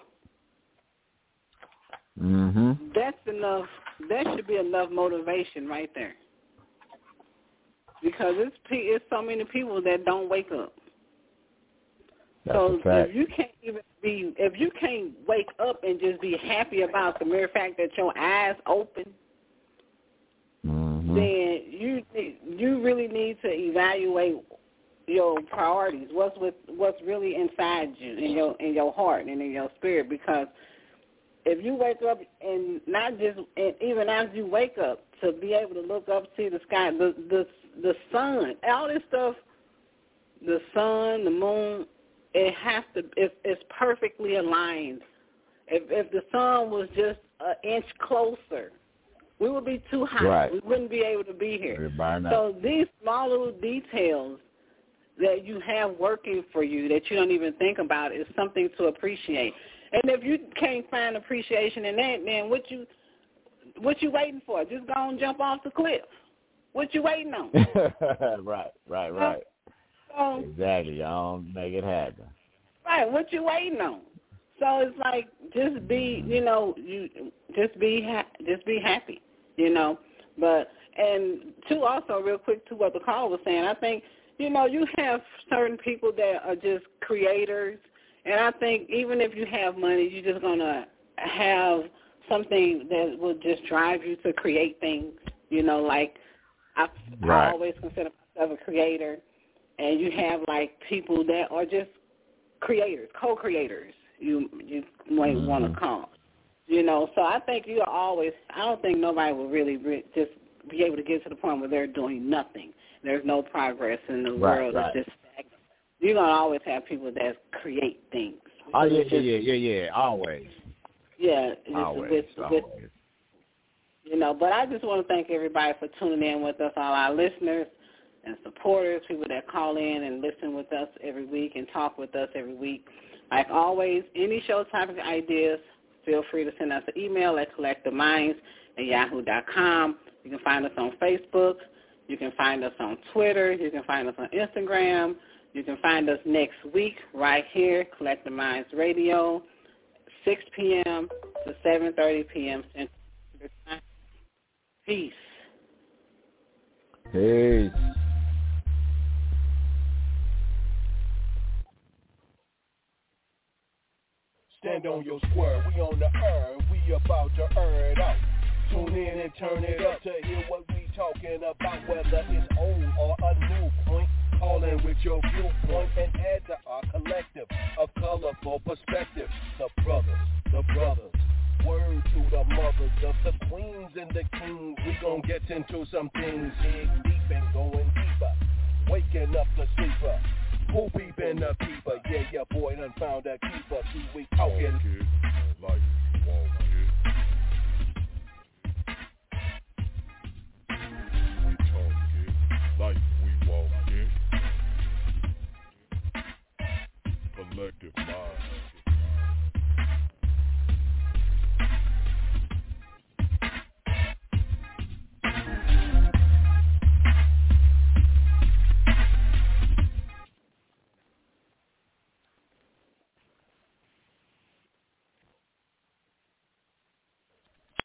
Speaker 3: Mm-hmm.
Speaker 4: That's enough. That should be enough motivation right there. Because it's so many people that don't wake up.
Speaker 3: That's a fact.
Speaker 4: If you can't wake up and just be happy about the mere fact that your eyes open, then you really need to evaluate your priorities. What's really inside you, in your heart and in your spirit. Because if you wake up and even after you wake up, to be able to look up, see the sky, the sun, all this stuff, the sun, the moon, it's perfectly aligned. If the sun was just an inch closer, we would be too hot.
Speaker 3: Right.
Speaker 4: We wouldn't be able to be here. So these small little details that you have working for you that you don't even think about is something to appreciate. And if you can't find appreciation in that, then what you waiting for? Just go and jump off the cliff. What you waiting on?
Speaker 3: Right. Exactly. I don't make it happen.
Speaker 4: Right. What you waiting on? So it's like just be happy. But and to also real quick to what the call was saying, I think you have certain people that are just creators, and I think even if you have money, you're just gonna have something that will just drive you to create things. Like I always consider myself a creator, and you have like people that are just creators, co-creators. You might want to call. So I think I don't think nobody will really just be able to get to the point where they're doing nothing. There's no progress in the world. It's just stagnant. You're going to always have people that create things.
Speaker 3: Oh, yeah, always.
Speaker 4: Yeah.
Speaker 3: Always.
Speaker 4: But I just want to thank everybody for tuning in with us, all our listeners and supporters, people that call in and listen with us every week and talk with us every week. Like always, any show topic ideas, feel free to send us an email at collecttheminds@yahoo.com. You can find us on Facebook. You can find us on Twitter. You can find us on Instagram. You can find us next week right here, Collect the Minds Radio, 6 p.m. to 7:30 p.m. Central Time. Peace.
Speaker 3: Peace.
Speaker 1: Stand on your square, we on the earn, we about to earn out. Tune in and turn it up to hear what we talking about, whether it's old or a new point. Call in with your viewpoint and add to our collective of colorful perspective. The brothers, word to the mothers of the queens and the kings. We gon' get into some things, dig deep and going deeper. Waking up the sleeper. Who peepin' the peeper? Yeah, your boy done found a keeper. See, we talking